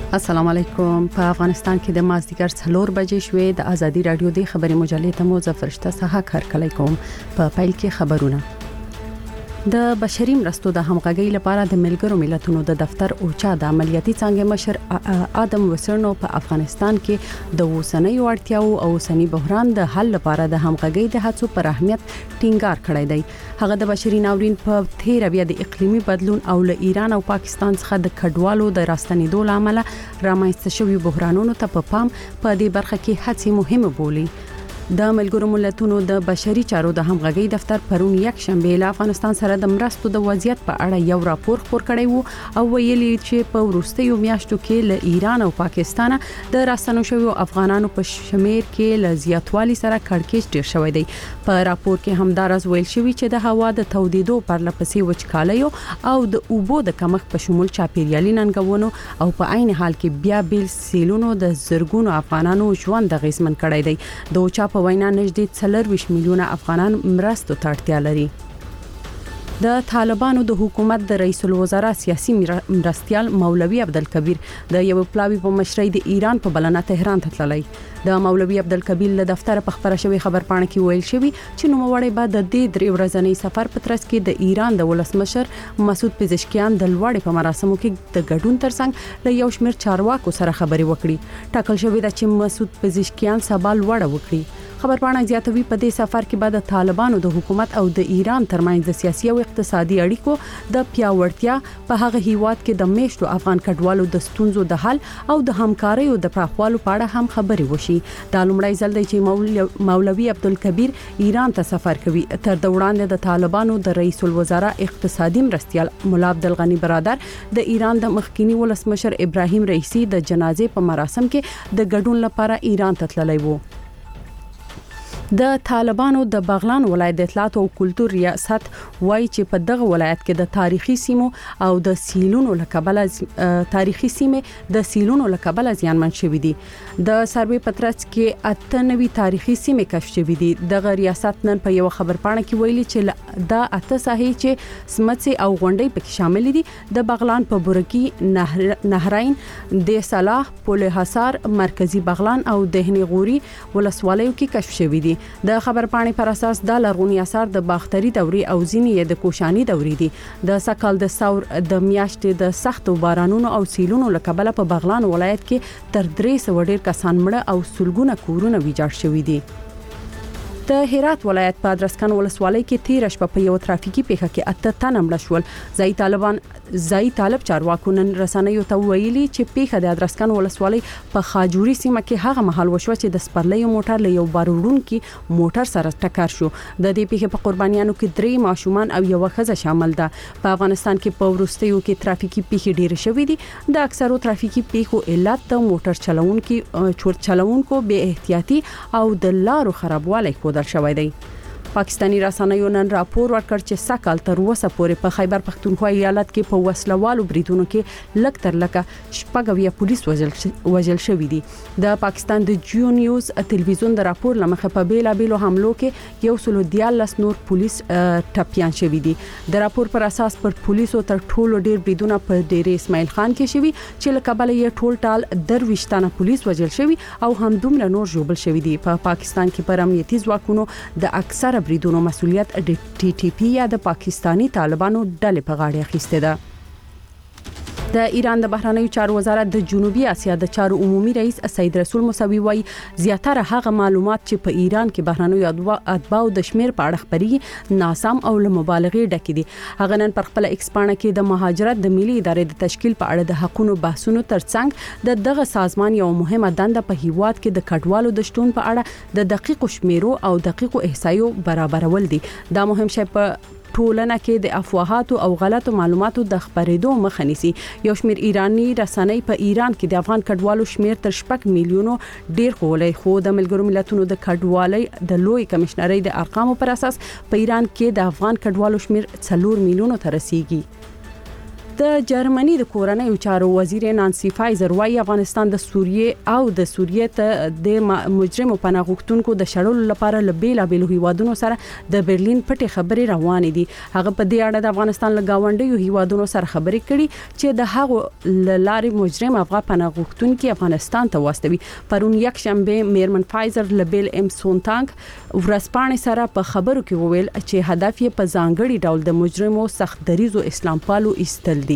السلام علیکم. په افغانستان کې د مازدیګر 4 بجې شوې د ازادي رادیو د خبري مجلې ته مو زفرشته صحه هرکلی کوم. په پیل کې خبرونه. د بشري مرستو د همغږۍ لپاره د ملګرو ملتونو د دفتر اوچا د عملیاتي څنګه مشر ادم وسرنو په افغانستان کې د اوسنۍ اړتیاو او اوسنۍ بحران د حل لپاره د همغږۍ د هڅو پر اهمیت ټینګار کړی دی. هغه د بشري ناورین په تیر بیا د اقلیمي بدلون او له ایران او پاکستان څخه د کډوالو د راستنېدو لامل رامنځته شوی بحرانونو ته په پام په دې برخه کې هڅې مهمه بولي. د ملګرو ملتونو د بشري چارو د همغږۍ دفتر پرون یک شنبه له افغانستان سره د مرستو د وضعیت په اړه یو راپور خپور کړی وو او ویلي چې په وروستیو میاشتو کې له ایران او پاکستان د راستنو شویو افغانانو په شمیر کې له زیاتوالي سره کړکېچ ډیر شوی دی. په راپور کې همدارس ویل شوی چې د هوا د تودیدو پرلپسې وچکالیو او د اوبو د کمښت په شمول چاپیریالي ننګونو او په عین حال کې بیا بیل سیلونو د زرګونو افغانانو ژوند د غیزمن کړی دی. د اوچا په وینا نږدې 40 میلیونه افغانان مرستو ته اړتیا لري. د طالبانو د حکومت د رئیس الوزرا سیاسي مرستيال مولوي عبدالکبیر د یو پلاوی په مشرۍ د ایران په بلنه تهران ته تللی. د مولوي عبدالکبیر له دفتر په خبره شوی خبرپاڼه کې ویل شوی چې نوموړی بعد د دې 3 ورځنی سفر په ترڅ کې د ایران د ولسمشر مسعود پزشکیان د لوړې په مراسمو کې د ګډون ترڅنګ له یو شمېر چارواکو سره خبرې وکړي. ټاکل شوی د چې مسعود پزشکیان سبا لوړه وکړي. خبرپاڼه زیاتوي په دې سفر کې بعد طالبانو د حکومت او د ایران ترمنځ د سیاسي او اقتصادي اړیکو د پیاوړتیا په هغه هیواد کې د میشتو افغان کډوالو د ستونزو د حل او د همکاریو د پراخوالو په اړه هم خبرې وشي. دا لومړی ځل دی چې مولوي عبدالکبیر ایران ته سفر کوي. تر د وړاندې د طالبانو د رئیس الوزرا اقتصادي مرستيال مولا عبدالغنی برادر د ایران د مخکینی ولسمشر ابراهیم رئیسی د جنازې په مراسم کې د ګډون لپاره ایران ته تللی وو. د طالبانو د بغلان ولایت د اطلاعات او کلتور ریاست وایي چې په دغه ولایت کې د تاریخي سیمو او د سیلونو لکبل تاریخي سیمه د سیلونو لکبل ځانمن شوې دي. د سروې پترڅ کې 98 تاریخي سیمه کشف شوې دي. د ریاست نن په یو خبرپاڼه کې ویلي چې د 8 ساحې چې سمڅې او غونډۍ پکې شامل دي د بغلان په بورکی نهرین د صلاح پل حصار مرکزی بغلان او دهنی غوري ولسوالیو کې کشف شوې دي. د خبرپاڼې پر اساس د لرغونی اثار د باختري دوري او ځینې د کوشاني دوري دي. د سکل د ثور د میاشتې د سختو بارانونو او سیلونو لکبل په بغلان ولایت کې تر 300 ډیر کسان مړه او سلګونه کورونه ویجاړ شوي دي. د هرات ولایت په ادرسکن ولسوالۍ کې 13 شپه په یو ترافیکي پیښه کې 8 تن مړه شول. ځای طالب چارواکو نن رسنیو ته ویلي چې پیښه د ادرسکن ولسوالۍ په خاجوري سیمه کې هغه مهال وشو چې د سپرلۍ موټر له یو باروړونکو موټر سره ټکر شو. د دې پیښې په قربانیانو کې 3 ماشومان او یو ښځه شامل ده. په افغانستان کې په ورستیو کې ترافیکي پیښې ډېرې شوې دي. د اکثرو ترافیکي پیښو علت د موټر چلونکو بې احتیاطي او د لارو خرابوالی شوی دی. پاکستانی رسنیو نن راپور ورکړ چې سکل تر اوسه پورې په خیبر پختونخوا ایالت کې په وسلوالو بریدونو کې لک تر لکه شپږ پولیس وژل شوی دي. د پاکستان د جیو نیوز ټلویزیون د راپور لمخه په بیلابیلو حملو کې 114 نور پولیس ټپيان شوی دي. د راپور پر اساس پر پولیسو تر ټولو ډیر بریدونه په ډیر اسماعیل خان کې شوی چې له کابل یې ټول ټال 23 پولیس وژل شوی او همدومره نور ژوبل شوی دي. په پاکستان کې پر امنیتي ځواکونو د اکثره بریدونو مسؤلیت د ټي ټي پی یا د پاکستانی طالبانو ډلې په غاړه اخیسته ده. د ایران د بهرنیو چارو وزارت د جنوبي اسیا د چارو عمومي رئیس سید رسول موسوي وایي زیاتره هغه معلومات چې په ایران کې بهرنیو اتباعو د شمیر په اړه خبري ناسم او له مبالغې ډکې دي. هغه نن پر خپل ایکس پاڼه کې د مهاجرت د ملي ادارې د تشکیل په اړه د حقوقو بحثونو ترڅنګ دغه سازمان یو مهمه دنده په هیواد کې د کډوالو د شتون په اړه د دقیق شمیرو او دقیق احصایو برابرول دي. دا مهم شی په ټولنه کې د افواهات او غلطو معلوماتو د خبرېدو مخه نیسي. یو شمېر ایرانی رسنۍ په ایران کې د افغان کډوالو شمېر تر 6 میلیونو ډیر ښولی، خو د ملګرو ملتونو د کډوالۍ د لوی کمشنرۍ د ارقامو پر اساس په ایران کې د افغان کډوالو شمېر 4 میلیونو ته رسیدي. د جرمني د کورنۍ چارو وزیر نانسي فایزر وايي افغانستان د سوریې او د سوریې ته د مجرمو پناه غوښتونکو د شړلو لپاره له بیلابېلو هیوادونو سره د برلین پټې خبرې روانې دي. هغه په دې اړه د افغانستان له گاونډیو هیوادونو سره خبرې کړي چې د هغو لارې مجرم افغان پناه غوښتونکي افغانستان ته واستوي. پرون یک شنبه میرمن فایزر له بیل ام سونتانګ ورسپانې سره په خبرو کې وویل چې هدف یې په ځانګړي ډول د مجرمو سخت دریزو اسلام پالو ایستل دي.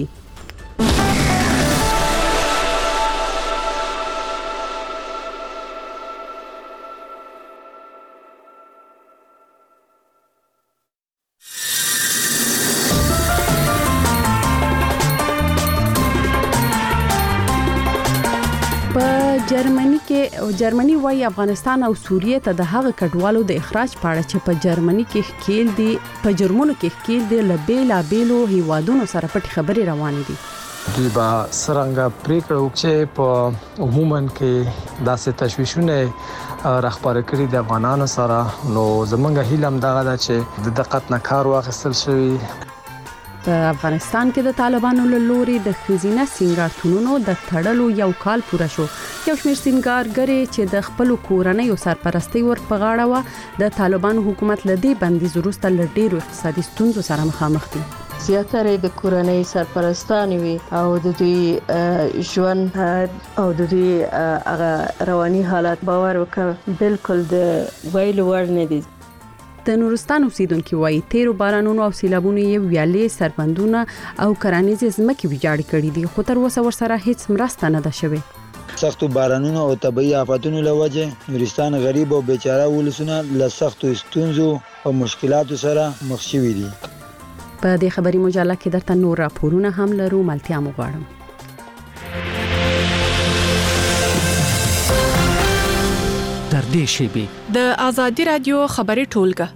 جرمني وايي افغانستان او سوریې ته د هغه کډوالو د اخراج په اړه چې په جرمني کې ښکیل دي په جرمونو کې ښکیل دي له بیلابېلو هیوادونو سره پټې خبرې روانې دي. دوی به څرنګه پریکړه وکړي په عموما کې داسې تشویشونه راخبره کړي د افغانانو سره. نو زمونږ هیله هم دغه ده چې د دقت نه کار واخیستل شي. په افغانستان کې د طالبانو له لوري د خزینه سنگارتونونو د تړلو یو کال پوره شو. یو شمېر سنگارګرې چې د خپل کورنۍ سرپرستی ور په غاړه و د طالبانو حکومت له دې بندیز وروسته له ډېرو اقتصادي ستونزو سره مخامخ دي. زیاتره د کورنۍ سرپرستان وي او د دوی ژوند او د دوی هغه رواني حالت باور وکړ بالکل د ویلو وړ نه دي. د نورستان اوسیدونکو وايي تیرو بارانونو او سیلابونو یې ویالې سربندونه او کرانیزې ځمکې ویجاړې کړې دي خو تر اوسه ورسره هیڅ مرسته نه ده شوې. سختو بارانونو او طبيعي آفاتونو له وجې نورستان غریب او بیچاره ولسونه له سختو ستونزو او مشکلاتو سره مخ شوي دي. په دې خبري مجله کې درته نور راپورونه هم لرو. ملتیا مو غواړم. تر دې شیبې د آزادي رادیو خبري ټولګه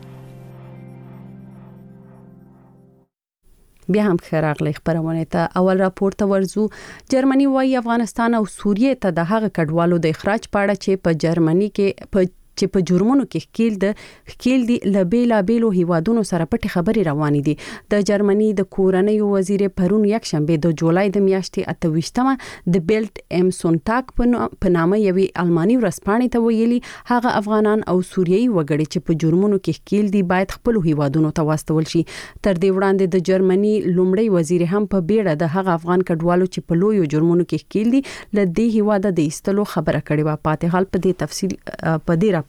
بیا هم خراغلی خبرونه ته اول راپور ته ورزو. جرمني وايي افغانستان او سوریې ته د هغه کډوالو د اخراج په اړه چې په جرمني کې په جرمونو کې ښکیل دي له بیلابېلو هیوادونو سره پټې خبرې روانې دي. د جرمني د کورنۍ وزیر پرون یک شنبه د جولای د میاشتې 28مه د بیلټ ام سونتاګ په نامه یوې الماني ورځپاڼې ته ویلي هغه افغانان او سوریایي وګړي چې په جرمونو کې ښکیل دي باید خپل هیوادونو ته واستول شي. تر دې وړاندې د جرمني لومړی وزیر هم په بیړه د هغه افغان کډوالو چې په لویو جرمونو کې ښکیل دي له دې هیواده د ایستلو خبره کړې و. پاتې حال په دې تفصیل په دې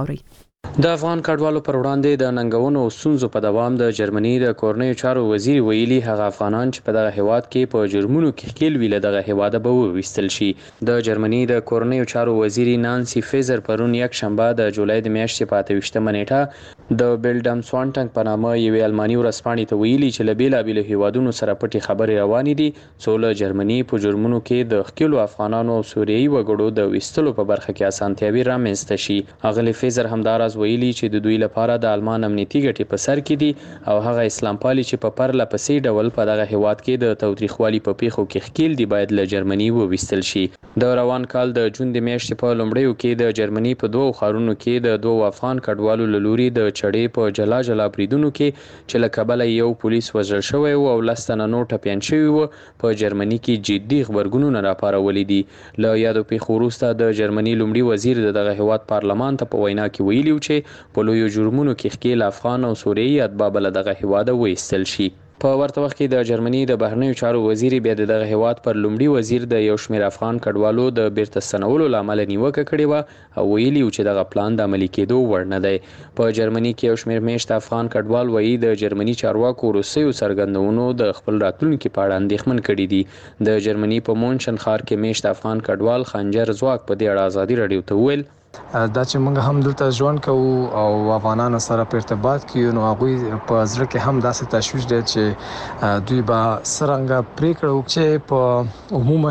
د افغان کډوالو پر وړاندې د ننګونو او ستونزو په دوام د جرمني د کورنۍ چارو وزیر ویلي هغه افغانان چې په دغه هیواد کې په جرمونو کې ښکیل وي له دغه هیواده به وویستل شي. د جرمني د کورنۍ چارو وزیر نانسي فایزر پرون یک شنبه د جولای د میاشتې په 28مه نیټه د بیلډم سوانټنګ په نامه یوې الماني ورځپاڼې ته ویلي چې له بیلابېلو هیوادونو سره پټې خبرې روانې دي څو له جرمني په جرمونو کې د ښکیلو افغانانو او سوریایي وګړو د ویستلو په برخه کې اسانتیاوي رامنځته شي. اغلې فایزر همداراز ویلي چې د دوی لپاره د آلمان امنیتي ګټې په سر کې دي او هغه اسلام پالي چې په پرله پسې ډول په دغه هیواد کې د تاوتریخوالي په پیښو کې ښکیل دي باید له جرمني وویستل شي. د روان کال د جون د میاشتې په لومړیو کې د جرمني په دوه ښارونو کې د دوه افغان کډوالو له لوري د چړې په جلا بریدونو کې چې له کبله یو پولیس وژل شوی او 10 تنه نور ټپیان شوي وو په جرمني کې جدي غبرګونونه راپارولي دي. له یادو پیښو وروسته د جرمني لومړي وزیر دغه هیواد پارلمان ته په وینا کې ویلي چې په لویو جرمونو کې ښکیل افغان او سوریایي اتباع له دغه هیواده وایستل شي. په ورته وخت کې د جرمني د بهرنیو چارو وزیر بیا دغه هیواد پر لومړي وزیر د یو شمېر افغان کډوالو د بیرته ستنولو لامل نیوکه کړې و او ویلي چې دغه پلان د عملي کېدو وړ نه دی. په جرمني کې یو شمېر میشت افغان کډوال وایي د جرمني چارواکو وروستیو څرګندونو د خپل راتلونکي په اړه اندېښمن کړي دي. د جرمني په مونشن ښار کې میشت افغان کډوال خنجر ځواک په دې اړه ازادي رادیو ته وویل دا چې موږ هم دلته ژوند کوو او افغانانو سره په ارتباط کې نو هغه په ځل کې هم داسې تشویش دی چې دوی به څرنګه پریکړه وکړي په عموما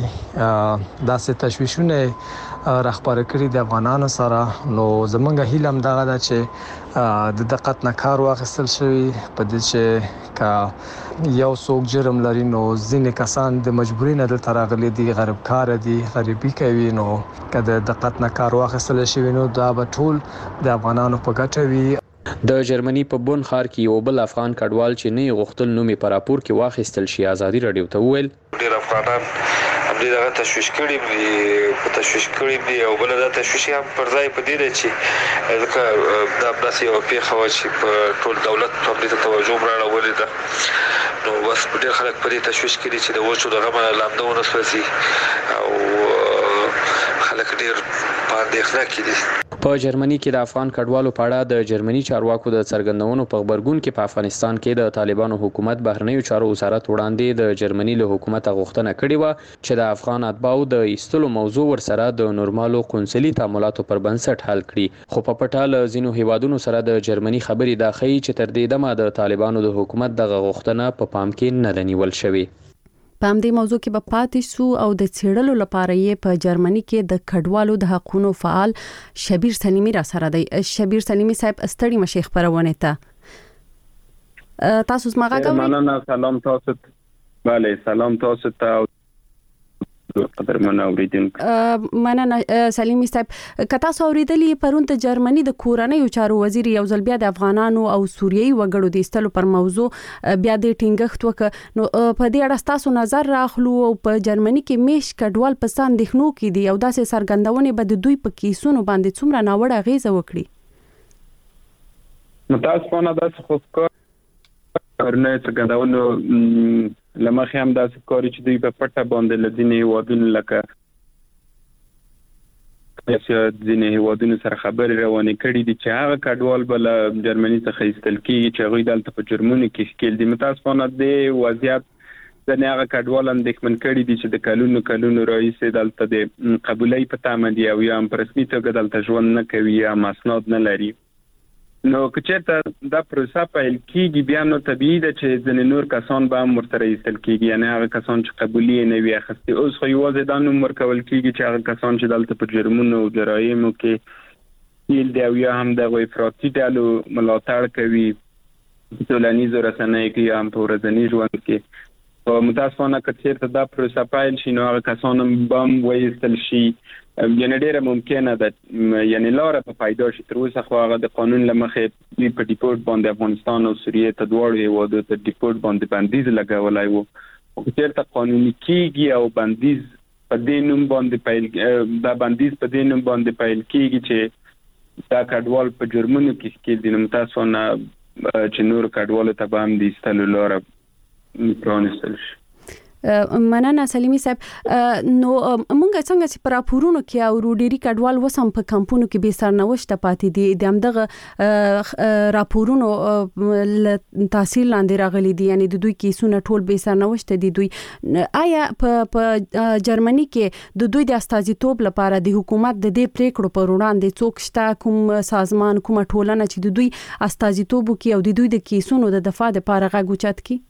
کې داسې تشویشونه راخبره کړي د افغانانو سره. نو زمونږ هیله هم دغه ده چې د دقت نه کار واخیستل شوی په دې چې کا یو څوک جرم لري نو ځینې کسان د مجبورۍ نه دلته راغلي دي غریب کار دي غریبي کوي نو که د دقت نه کار واخیستل شوی نو دا به ټول د افغانانو په ګټه وي. د جرمني په بون ښار کې یو بل افغان کډوال چې نه غوښتل نوم یې په راپور کې واخیستل شي ازادي رادیو ته وویل ډیر افغانان هم دې دغه تشویش کړي دي او بل دا تشویش هم پر ځای په دې دی چې ځکه دا داسې یو پیښه وه چې په ټول دولت باندې ته توجه راوړولې ده نو بس ډېر خلک په دې تشویش کې دي چې د وچو د غمه لامده ونه سوځي او خلک ډېر په اندېښنه کې دي. په جرمني کې د افغان کډوالو په اړه د جرمني چارواکو د څرګندونو په خبرګون کې په افغانستان کې د طالبانو حکومت بهرنیو چارو وزارت وړاندې د جرمني له حکومت غوښتنه کړې و چې د افغان اتباعو د ایستلو موضوع ورسره د نورمالو قونسلي تعاملاتو پر بنسټ حل کړي خو په پټه له ځینو هیوادونو سره د جرمني خبرې دا ښیي چې تر دې دمه د طالبانو د حکومت دغه غوښتنه په پام کې نه ده نیول شوې. په همدې موضوع کې به پاتې شو او د څېړلو لپاره یې په جرمني کې د کډوالو د حقوقو فعال شبیر سلیمی را سره دی. شبیر سلیمی صاحب ستړي مشه خبرونه ته تاسو زما غږ مننه. سلام تاسو ته. بله سلام تاسو ته قدرمن اوریدونکو. مننه سلیمی صاحب. کتا سو اوریدلی پرون ته جرمني د کورنۍ چارو وزیر یو ځل بیا د افغانانو او سوریایي وګړو د استلو پر موضوع بیا د ټینګښت وک نو په دې اړه تاسو نظر راخلو او په جرمني کې میش کډوال په سان دښنو کې دي او داسې سرګندونه به د دوی په کیسونو باندې څومره ناوړه غیزه وکړي. متاسفانه داسې خو کارونه سرګندونه لمخې هم داسې کاری چې دوی په پټه باندې لدینې هیوادونو لکه ځینې هیوادونو سره خبرې روانې کړي دي چې هغه کډوال به له جرمني څخه ایستل کېږي چې هغوی دلته په جرمونو کې ښکېل دي. متاسفانه د وضعیت ځینې هغه کډوال اندېښمن کړي دي چې د کلونو راهیسې دلته د قبولۍ په تمه دي او یا هم په رسمي توګه دلته ژوند نه کوي یا اسناد نه لري. نو که چېرته دا پروسه پیل کېږي بیا نو طبیعي ده چې ځینې نور کسان به هم ورسره ایستل کېږي یعنې هغه کسان چې قبولي یې نه وي اخیستې. اوس خو یوازې دا نوم ورکول کېږي چې هغه کسان چې دلته په جرمونو او جرایمو کې ښکېل دي او یا هم دغو افراطي ډلو ملاتړ کوي په ټولنیزو رسنیو کې یا هم په ورځني ژوند کې. خو متاسفانه که چېرته دا پروسه پیل شي نو هغه کسان به هم وایستل شي. یعنی ډیره ممکنه ده یعنی لاره په پیدا شي. تر اوسه خو هغه د قانون له مخې په ډیپورټ باندې افغانستان او سوریه ته دواړو هیوادو ته ډیپورټ باندې بندیز لګولی و. خو که چېرته قانوني کېږي او بندیز په دې نوم باندې دا بندیز په دې نوم باندې پیل کېږي چې دا کډوال په جرمونو کې ښکېل دي نو متاسفانه چې نور کډوالو ته به هم د ایستلو لاره پرانیستل شي. مننه سلیمی صاحب. نو مونږ څنګه چې پر راپورونو کې او ډيري کډوال وسم په کمپونو کې به سرنوشت پاتې دي د همدغه راپورونو تحصیل لاندې راغلي دي یعنی د دوی کیسونه ټول به سرنوشت دي. دوی آیا په جرمني کې د دوی د استازیتوب لپاره د حکومت د دې پریکړو پر وړاندې څوک شته کوم سازمان کومه ټولنه چې د دوی استازیتوب کوي او د دوی د کیسونو د دفاع لپاره غږ اوچت کوي؟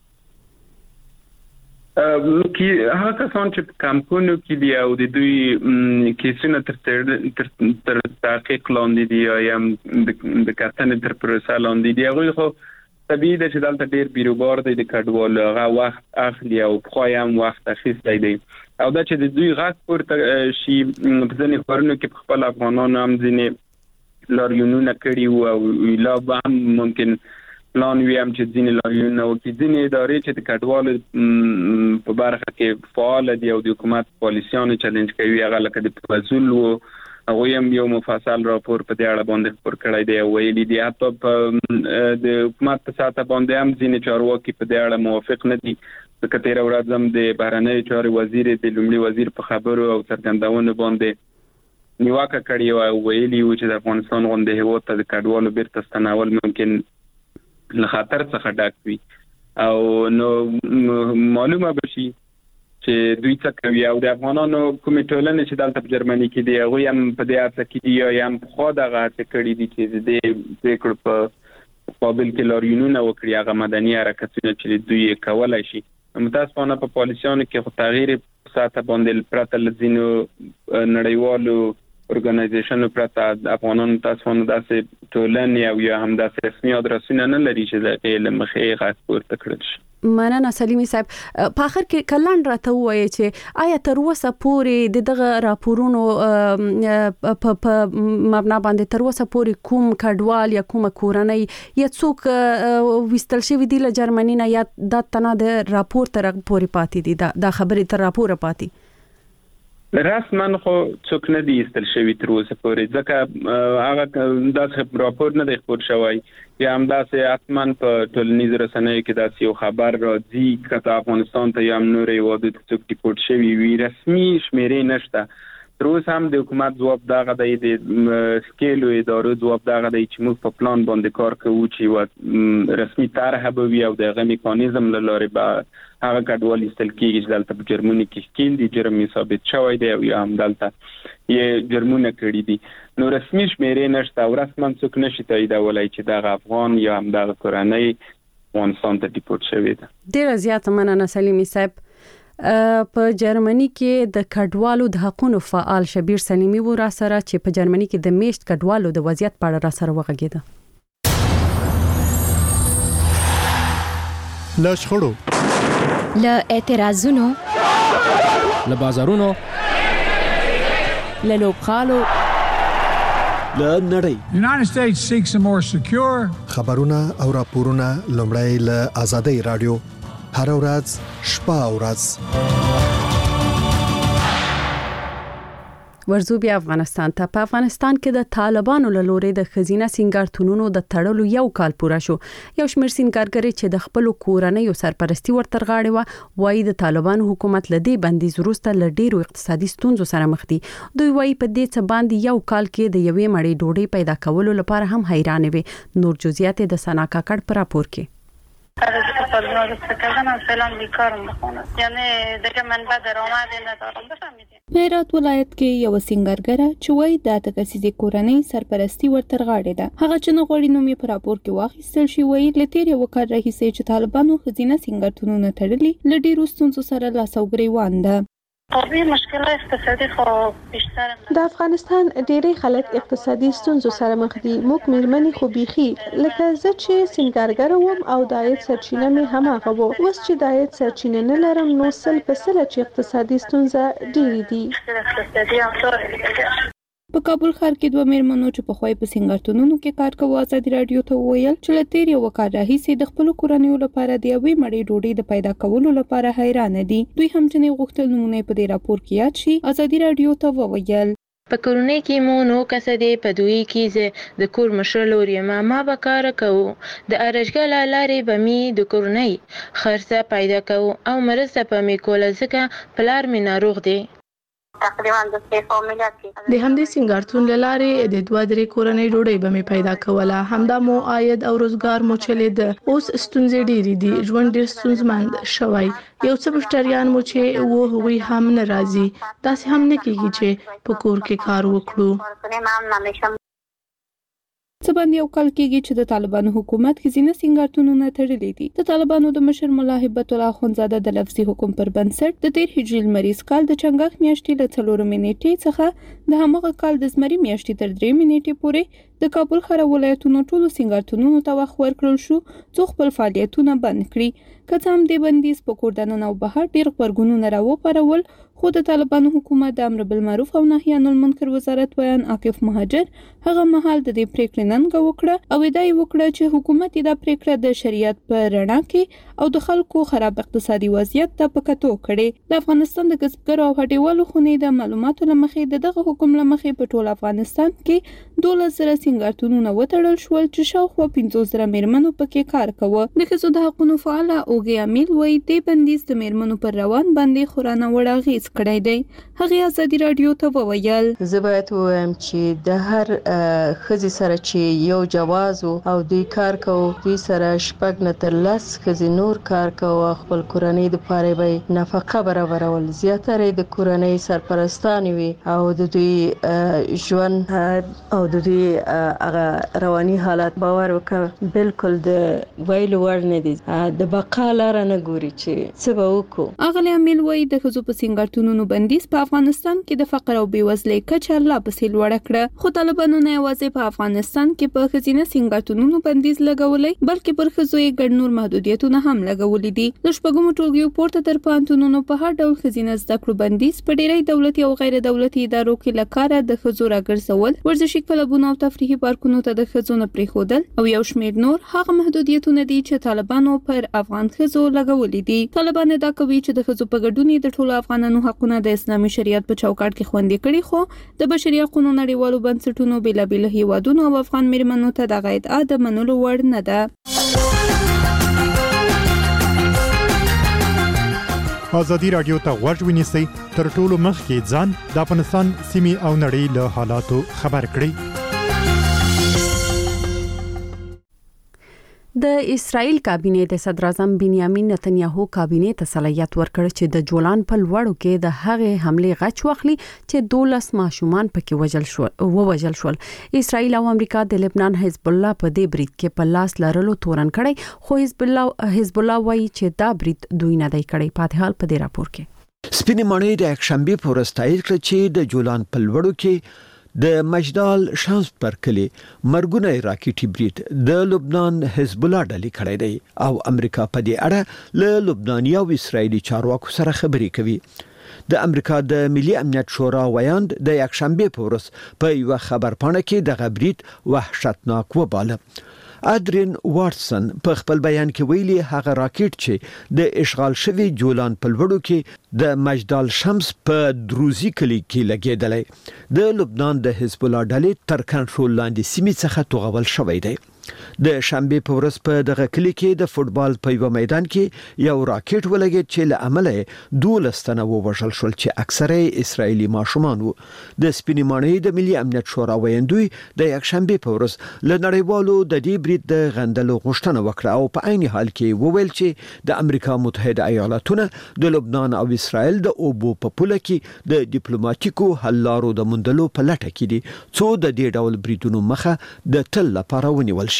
هغه کسان چې په کمپونو کې دي او د دوی کیسونه تر تحقیق لاندې دي یا د کتنې تر پروسه لاندې دي هغوی خو طبیعي ده چې دلته ډېر بیروبار دی د کډوالو هغه وخت اخلي او پخوا هم وخت اخیستی دی او دا چې د دوی غږ پورته شي په ځینې ښارونو کې په خپل افغانانو هم ځینې لاریونونه کړي وو او لا به هم ممکن پلان وي هم چې ځینې لاریونونه وکړي. ځینې ادارې چې د کډوالو په برخه کې فعال دي او د حکومت پالیسیانو چلنج کوي هغه لکه د پوزول و هغوی هم یو مفصل راپور په دې اړه باندې خپور کړی دی او ویلي دي حتی په د حکومت په سطح باندې هم ځینې چارواکي په دې اړه موافق نه دي. ځکه تېره ورځ هم د بهرنیو چارو وزیر د لومړي وزیر په خبرو او څرګندونو باندې نیوکه کړې او ویلي و چې د افغانستان غوندې هېواد ته د کډوالو بیرته ستنول ممکن له خطر څخه ډک وي او نو معلومه بشي چې دوی څه کوي او د افغانانو کومې ټولنې چې دلته په جرمني کې دي هغوی هم په دې هڅه کې دي یا هم پخوا دغه هڅې کړي دي چې د دې پرېکړو په مقابل کې لاریونونه وکړي هغه مدني حرکتونه چې دوی یې کولی شي. متاسفانه په پالیسیانو کې خو تغییر په سطح باندې پرته له ځینو نړیوالو ارګنایزیشنو پرته افغانانو متاسفانه داسې ټولنې او یا هم داسې رسمي ادرسونه نه لري چې د هغې له مخې غږ پورته کړل شي. مننه سلیمي صاحب. په اخر کې کلان راته وایي چې آیا تر اوسه پورې دغه راپورونو په مبنا باندې تر اوسه پورې کوم کډوال یا کوم کورنۍ یا څوک وستل شوی دی له جرمني نه یا د تنه د راپور تر پورې پاتې دي دا خبرې تر راپور پاتې رسما خو څوک نه دی استل شوی تر اوسه پورې ځکه هغه داسې راپور نه دی خپور شوی یا هم داسې اتمن په ټولنیزو رسنیو کې داسې یو خبر راځي که افغانستان ته یا نور هیوادو ته څوک ډیپورټ شوی وي رسمي شمیرې نشته. تر اوسه هم د حکومت ځواب دغه دی د سکیلو ادارو ځواب دغه دی چې موږ په پلان باندې کار کوو چې رسمي طرحه به وي او دغه میکانیزم له لارې به هغه کډوال ایستل کېږي چې دلته په جرمني کې ښکیل دي جرم ثابت شوی دی او یا هم دلته یې جرمونه کړي دي. نو رسمي شمیرې نشته او رسما څوک نشي تاییدولی چې دغه افغان یا هم دغه کورنۍ افغانستان ته ډیپورټ شوې ده. ډېره زیاته مننه سلیمي صاحب. په جرمني کې د کډوالو د حقوقو فعال شبیر سلیمي و را سره چې په جرمني کې د میشت کډوالو د وضعیت په اړه را سره وغږیده. له شخړو، له اعتراضونو، له بازارونو، له لوبغالو، له نړۍ United States seeks a more secure خبرونه او راپورونه لومړی له آزادۍ رادیو هر ورځ شپه او ورځ. ورزو بیا افغانستان ته. په افغانستان کې د طالبانو له لوري د خزینه سنگارتونونو د تړلو یو کال پوره شو. یو شمېر سنگارګري چې د خپل کورنۍ سرپرستی ورتر غاړي و وایي د طالبانو حکومت لدی بندیز وروسته ل ډیرو اقتصادي ستونزو سره مخ دي. دوی وایي په دې څه باندې یو کال کې د یوې مړۍ ډوډۍ پیدا کولو لپاره هم حیران وي. نور جزئیات د سنا کاکړ پر راپور کې. هرات ولایت کې یو سنگارګره چې وای د تکسیزي کورنۍ سرپرستی ورتر غاړي ده. هغه چې نو غوړي نومي پر راپور کې واخیستل شي وای لتیر یو کار راهیسي چې طالبانو خزینه سنگارتونونه تړلي لډي روستونڅو سره لاسوګري وانده. د افغانستان ډېری خلک اقتصادي ستونزو سره مخ دي. موږ میرمنې خو بيخي لکه زه چې سنگارګر وم او د عاید سرچینه مې هماغه وو. اوس چې د عاید سرچینه نه لرم نو سل په سل چې اقتصادي ستونزه ډېری دي. په کابل ښار کې دوه میرمنو چې په خوای په سنگارتونونو کې کار کوي آزادي رادیو ته ویل چې لتیر یو کار راهیسي د خپل کورنیو لپاره د یوې مړۍ ډوډۍ د پیدا کولو لپاره حیران دي. دوی هم چې غوښتل نمونه په دې راپور کې یاد شي آزادي رادیو ته وویل. په کورنۍ کې مو نو کسه دی په دوی کې د کور مشر لوري ما به کار کوو د ارشګل لارې به می د کورنۍ خرڅه پیدا کوو او مرسته په می کوله ځکه پلار می ناروغ دی. تقریبا د همدې سنگارتون لاره د دوه درې کورنۍ ډوډۍ به می پیدا کوله. همدا مو عاید او روزګار مو چلید. اوس ستونزې ډېری دي. ژوند ډېر ستونزمند شوی. یو څه مشتریان مو چې و هغوی هم ناراضي. داسې هم نه کیږي چې په کور کې کار وکړو. څه باندې یو کال کېږي چې د طالبانو حکومت خزینه سنگارتونونه تړلي دي. د طالبانو د مشر مولا هبت الله اخوندزاده د لفظي حکم پر بنسټ د 13 هجري لمریز کال د چنګاښ میاشتې له 4 منېټې څخه د همغه کال د زمري میاشتې تر 3 منېټې پورې د کابل ښار ولایتونو ټولو سنگارتونونو ته وخت ورکړل شو څو خپل فعالیتونه بند کړي. که څه هم د بندیز په کور دننه او بهر ډېر غبرګونونه راوپارول خو د طالبانو حکومت د امر بالمعروف او نهي عن المنکر وزارت بیان عاکف مهاجر هغه مهال د دې پریکړې ننګه وکړه او ادعا وکړه چې حکومت دا پریکړه د شریعت په رڼا کې او د خلکو خراب اقتصادي وضعیت ته په کتو کړي. د افغانستان د کسبګرو او هټیوالو خونې د معلوماتو لمخې دغه حکم لمخې په ټول افغانستان کې 12,000 سنگارتونونه وتړل شول چې شاوخوا 15,000 میرمنو پکې کار کوه. د ښځو د حقوقو فعاله اوګي امیل وایي د بندیز د میرمنو پر روان باندې خورانه وړ اغېز کړی دی. هغه آزادي رادیو ته وویل زه باید وایم چې د هر ښځې سره چې یو جواز او دوی کار کوي دوی سره شپږ نه تر 10 ښځې نور کار کوي خپل کورنۍ د پاره به نفقه برابرول. زیاتره د کورنۍ سرپرستان وي او د دوی ژوند او د دوی هغه رواني حالت باور وکړه بالکل د ویلو وړ نه دي. د بقا لار نه ګوري چې څه به وکړو. اغلی امیل وایي د ښځو په سنگارتون سنگارتونونو بندیز په افغانستان کې د فقر او بیوزلۍ کچه لا پسې لوړه کړه. خو طالبانو نه یوازې په افغانستان کې په ښځینه سنگارتونونو بندیز لګولې بلکې پر ښځو یې ګڼ نور محدودیتونه هم لګولې دي. د شپږمو ټولګیو پورته تر پوهنتونونو په هر ډول ښځینه زده کړو بندیز په ډېری دولتي او غیر دولتي ادارو کې له کاره د ښځو راګرځول، ورزشي کلبونه او تفریحي پارکونو ته د ښځو نه پرېښودل او یو شمېر نور هغه محدودیتونه دي چې طالبانو پر افغان ښځو لګولې دي. طالبان دا کوي چې د ښځو په ګډون د ټولو افغانانو حقونه د اسلامي شریعت په چوکاټ کې خوندي کړي، خو د بشري حقوقو نړیوالو بنسټونو بېلابېلو هیوادونو او افغان میرمنو ته دغه ادعا د منلو وړ نه ده. ازادي راډیو ته غوږ ونیسئ تر ټولو مخکې ځان د افغانستان سیمې او نړۍ له حالاتو خبر کړئ. د اسرائیل کابینه د صدر اعظم بنیامین نتنیاهو کابینه ته صلاحیت ورکړ چې د جولان په لوړو کې د هغې حمله غچ واخلي چې 12 ماشومان پکې ووژل شول. اسرائیل او امریکا د لبنان حزب الله په دې برید کې په لاس لرلو تورن کړي، خو حزب الله وایي چې دا برید دوی نه دی کړی. پاتې حال په دې راپور کې سپینې ماڼۍ د یکشنبه په ورځ تایید کړ چې د جولان په لوړو کې د مجدال شمس پر کلی مرګونه راکټي برید د لبنان حزب الله ډلې کړی دی او امریکا په دې اړه له لبناني او اسرایلی چارواکو سره خبرې کوي. د امریکا د ملي امنیت شورا ویاند د یکشنبه په ورځ په یو خبرپاڼه کې د برید وحشتناک وباله. ادرین واتسن په خپل بیان کې ویلي هغه راکټ چې د اشغال شوی جولان په لوړو کې د مجدال شمس په دروزی کلی کې لګیدلی د لبنان د حزب الله ډلې تر کنټرول لاندې سیمې څخه توغول شوی دی. د شنبه په ورځ په دغه کلی کې د فوتبال په یو میدان کې یو راکټ ولګید چې له عمله 12 تنه ووژل شول چې اکثره اسرایلی ماشومان وو. د سپینې ماڼۍ د ملي امنیت شورا ویاندوی د یکشنبه په ورځ له نړیوالو د دې برید د غندلو غوښتنه وکړه او په عین حال کې وویل چې د امریکا متحده ایالاتونه د لبنان او اسرائیل د اوبو په پوله کې د ډیپلوماټیکو حل لارو د موندلو په لټه کې دي څو د دې ډول بریدونو مخه د تل لپاره ونیول شي.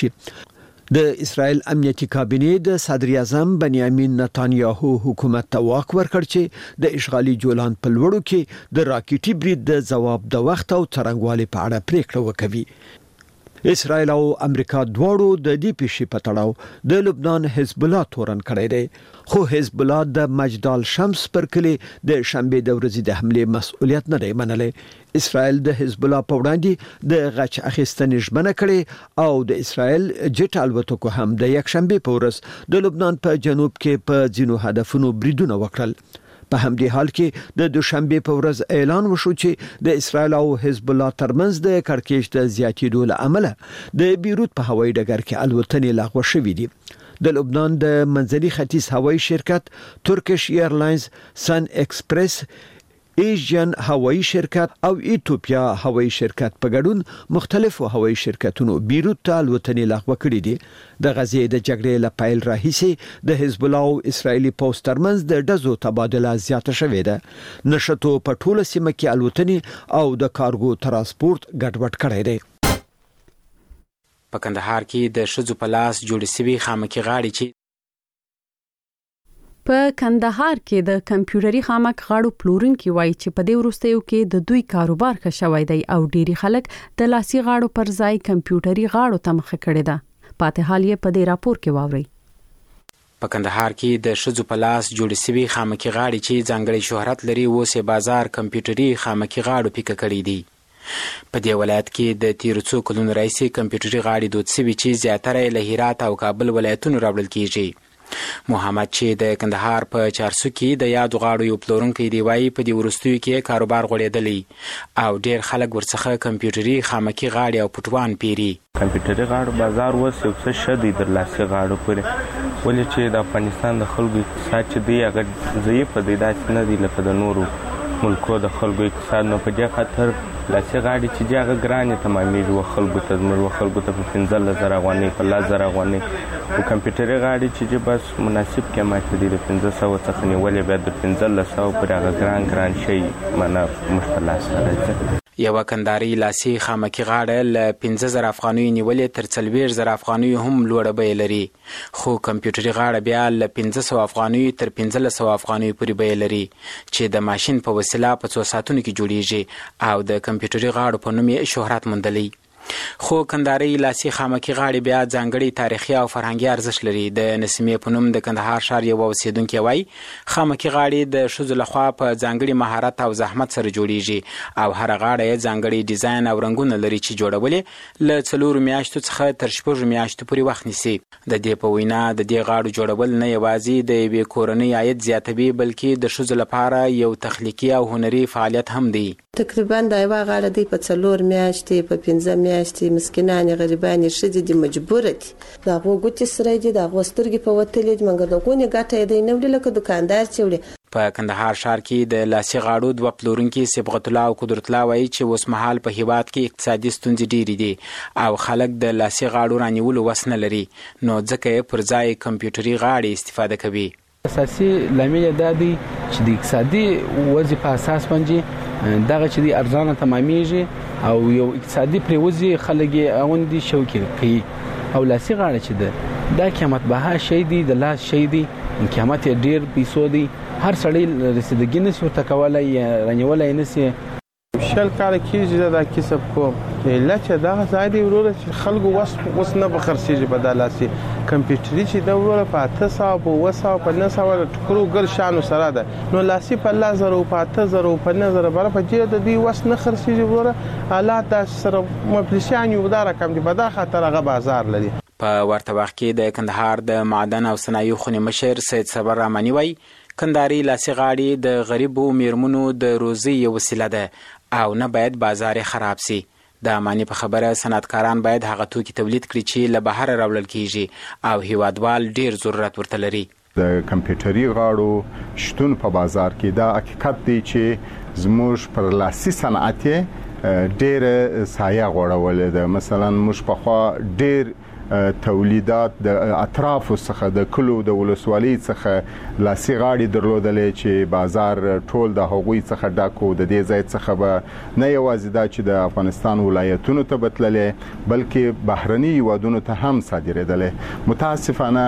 د اسرائیل امنیتي کابینه د صدر اعظم بنیامین نتانیاهو حکومت ته واک ورکړ چې د اشغالي جولان په لوړو کې د راکټي برید د جواب د وخت او څرنګوالي په اړه پریکړه وکوي. اسرائیل او امریکا دواړو د دې پیښې په تړاو د لبنان حزب الله تورن کړی دی، خو حزب الله د مجدال شمس پر کلی د شنبه د ورځې د حمله مسؤلیت نه دی منلی. اسرائیل د حزب الله په وړاندې د غچ اخیستنې ژمنه کړې او د اسرائیل جټ الوتکو هم د یکشنبه په ورځ د لبنان په جنوب کې په ځینو هدفونو بریدونه وکړل. په همدې حال کې د دوشنبه په ورځ اعلان وشو چې د اسرائیل او حزب الله ترمنځ د کړکېچ د زیاتېدو له امله د بیروت په هوایي ډګر کې الوتنې لغوه شوې دي. د لبنان د منځني ختیځ هوایي شرکت ترکیش ایرلاینز، سن ایکسپریس، ایجین هوایي شرکت او ایتوپیا هوایي شرکت په ګډون مختلفو هوایي شرکتونو بیروت ته الوتنې لغوه کړې دي. د غزې د جګړې له پیل راهیسې د حزب الله او اسرایلی پوځ ترمنځ د ډزو تبادله زیاته شوې ده. نشټو په ټوله سیمه کې الوتنې او د کارګو ترانسپورت ګډوډ کړی دی. په کندهار کې د ښځو په لاس جوړې شوي خامکي غاړې چې په کندهار کې د کمپیوټري خامک غاړو پلورونکي وایي چې په دې وروستیو کې د دوی کاروبار ښه شوی دی او ډېری خلک د لاسي غاړو پر ځای کمپیوټري غاړو ته مخه کړې ده. پاتې حال یې په دې راپور کې واورئ. په کندهار کې د ښځو په لاس جوړې شوي خامکي غاړې چې ځانګړی شهرت لري اوس یې بازار کمپیوټري خامکي غاړو پیکه کړي دي. په دې ولایت کې د تیرو څو کلونو راهیسې کمپیوټري غاړې دود شوي چې زیاتره یې له هرات او کابل ولایتونو راوړل کیږي. محمد چې د کندهار په چارسو کې د یادو غاړو یو پلورونکی دی وایي په دې وروستیو کې کاروبار غوړېدلی او ډېر خلک ورڅخه کمپیوټري خامکي غاړې او پټوان پیري. کمپیوټري غاړو بازار اوس یو څه ښه دی د لاسي غاړو پورې، ولې چې د افغانستان د خلکو اقتصاد چې دی هغه ضعیفه دی، داسې نه دی لکه د نورو ملکو د خلکو اقتصاد. نو په دې خاطر لاسي غاړې چې دی هغه ګرانې تمامېږي و خلکو ته، زموږ خلکو ته په 15,000 افغانۍ په 10,000 افغانۍ. خو کمپیوټري غاړې چې دی بس مناسب قیمت دی، د 1500 څخه نیولې بیا د 1500 پورې هغه ګران شی معنا موږ ته لاس راځي. یو کنداري لاسي خامکي غاړه ل 15000 افغانیو نیولې تر 40000 افغانیو هم لوړه بیه لري خو کمپیوټري غاړه بیا ل 1500 افغانیو تر 1500 افغانیو پورې بیه لري چې د ماشين په وسیله په 2 ساعتونو کې جوړیږي او د کمپیوټري غاړو په نوم یې شهرت موندلی خو کنداري لاسي خامکي غاړي بیا ځانګړي تاریخي او فرهنګي ارزښت لري د نسیمې په نوم د کندهار ښار یو اوسیدونکو وای خامکي غاړي د شذ لخوا په ځانګړي مهارت او زحمت سره جوړیږي او هر غاړه ځانګړي ډیزاین او رنگونه لري چې جوړولې ل 4 میاشتو څخه تر 6 میاشتو پورې وخت نیسي د دې په وینا د دې غاړو جوړول نه یوازې د یوې کورنۍ عاید زیاتوي بلکې د شذ لپاره یو تخلیقي او هنري فعالیت هم دی تقریبا دا یو غاړه دی په 4 میاشتې په 15 میاشتې مسکینان غریبان شدي د مجبورت دا وګوتې سره دي دا غوسترګي په وتلې منګه د غونې ګټه دی نو لکه دکاندار چوړي په کندهار ښار کې د لاسي غاړو دوه پلورونکي صبغت الله او قدرت الله وایي چې اوس مهال په هیواد کې اقتصادي ستونزې ډېرې دي او خلک د لاسي غاړو رانیولو وس نه لري نو ځکه یې پر ځای کمپیوټري غاړې استفاده کوي اساسي لامل دا دی چې د اقتصادي وضع په اساس باندې دغه چې د ارزانه تمامېږي او یو اقتصادي پریوزي خلک یې اوندي شوکي کوي او لاسي غاړه چې ده دا قیمت بها شي دی د لاس شي دی قیمت یې ډیر پیسو دی هر سړی رسیدګي نشي ورته کولای رانیولای نشي شل کال کېږي دا کسب کوم لکه دا ځای دی وروره چې خلکو وس نه بخرسيږي بدلاسي کمپیوټري چې دا وروره په 800 په 900 په 900 ټکرو ګر شانو سره ده نو لاسي په 1000 په 8000 په 9000 بر په دې د دې وس نه خرسيږي وروره حالات د سره مفلسیان یو دا رقم دی په دا خاطر هغه بازار لري په ورته وخت کې د کندهار د معدن او صنایع خونې مشر سید صبر رحماني وای کنداري لاسي غاړي د غریبو میرمنو د روزي یو وسیله ده او نه باید بازار خراب سي د معنی په خبره صنعتکاران باید هغه توکي تولید کړي چې له بهر راوړل کیږي او هیوادوال ډیر ضرورت ورته لري د کمپیوټري غاړو شتون په بازار کې دا حقیقت دی چې زموږ پر لاسي صنعت ډیر سایه غوړول ده مثلا موږ په خوا ډیر تولیدات د اطراف څخه د کلو د ولسوالۍ څخه لاسي غاړي درلودلې چې بازار ټول د هغوی څخه ډاکو د دې ځای څخه به نه یوازې دا چې د افغانستان ولایتونو ته بتللې بلکې بهرني هیوادونو ته هم صادرېدلې متاسفانه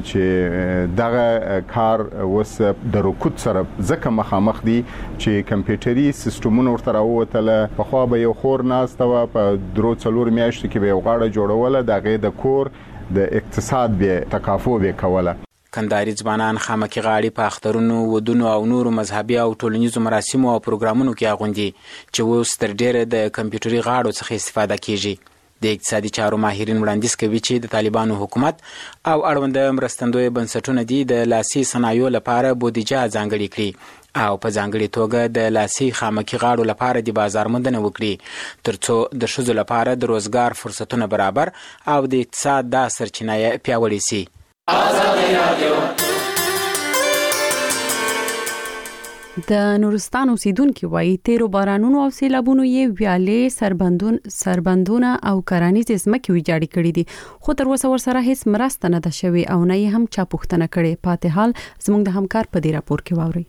چې دغه کار اوس د رکود سره ځکه مخامخ دي چې کمپیوټري سیستمونه ورته راووتله پخوا به یو خور ناسته وه په 3-4 میاشتو کې به یو غاړه جوړوله د هغې د د اقتصاد به تکافو به کوله کنداري ځوانان خامکي غاړي په اخترونو ودونو او نورو مذهبي او ټولنیزو مراسمو او پروګرامونو کې اغوندي چې اوس تر ډیره د کمپیوټري غاړو څخه استفاده کیږي د اقتصادي چارو ماهرین وړاندیز کوي چې د طالبانو حکومت او اړوند مرستندوی بنسټونه دي د لاسي صنایعو لپاره بودیجه ځانګړې کړي او په ځانګړي توګه د لاسي خامکي غاړو لپاره د بازار موندنه وکړي ترڅو د ښځو لپاره د روزګار فرصتونه برابر او د اقتصاد د سرچینه پیاوړې سي د نورستان اوسیدونکو وایي تیرو بارانونو او سیلابونو یې ویالې سربندونه او کرانیزې ځمکې ویجاړې کړې دي خو تر اوسه ورسره هیڅ مرسته نه ده شوې او نه یې هم چا پوښتنه کړې پاتې حال زموږ د همکار په دې راپور کې واورئ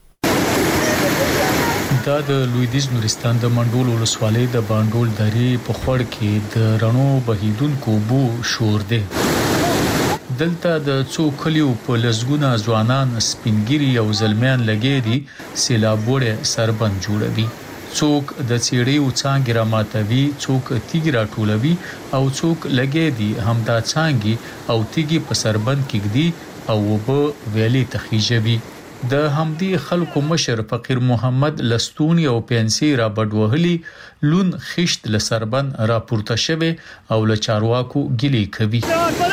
دا د لویدیز نورستان د منډول ولسوالۍ د باندول درې په خړ کې د رڼو بهیدونکو بو شور دی دلته د څو کلیو په لزګونه ځوانان سپینګری او زلمیان لګې دي سیلابوړې سربند جوړوي څوک د چیړیو څنګه را ماتوي څوک تیګ را ټولوي او څوک لګې دي همدا څنګه او تیګي په سربند کې دي او وب ویلي تخیجوي د همدی خلکو مشر فقیر محمد لستونی او پنسي را بډوهلی لون خشت لسربن را پورته شوه او له چارواکو ګلی کوي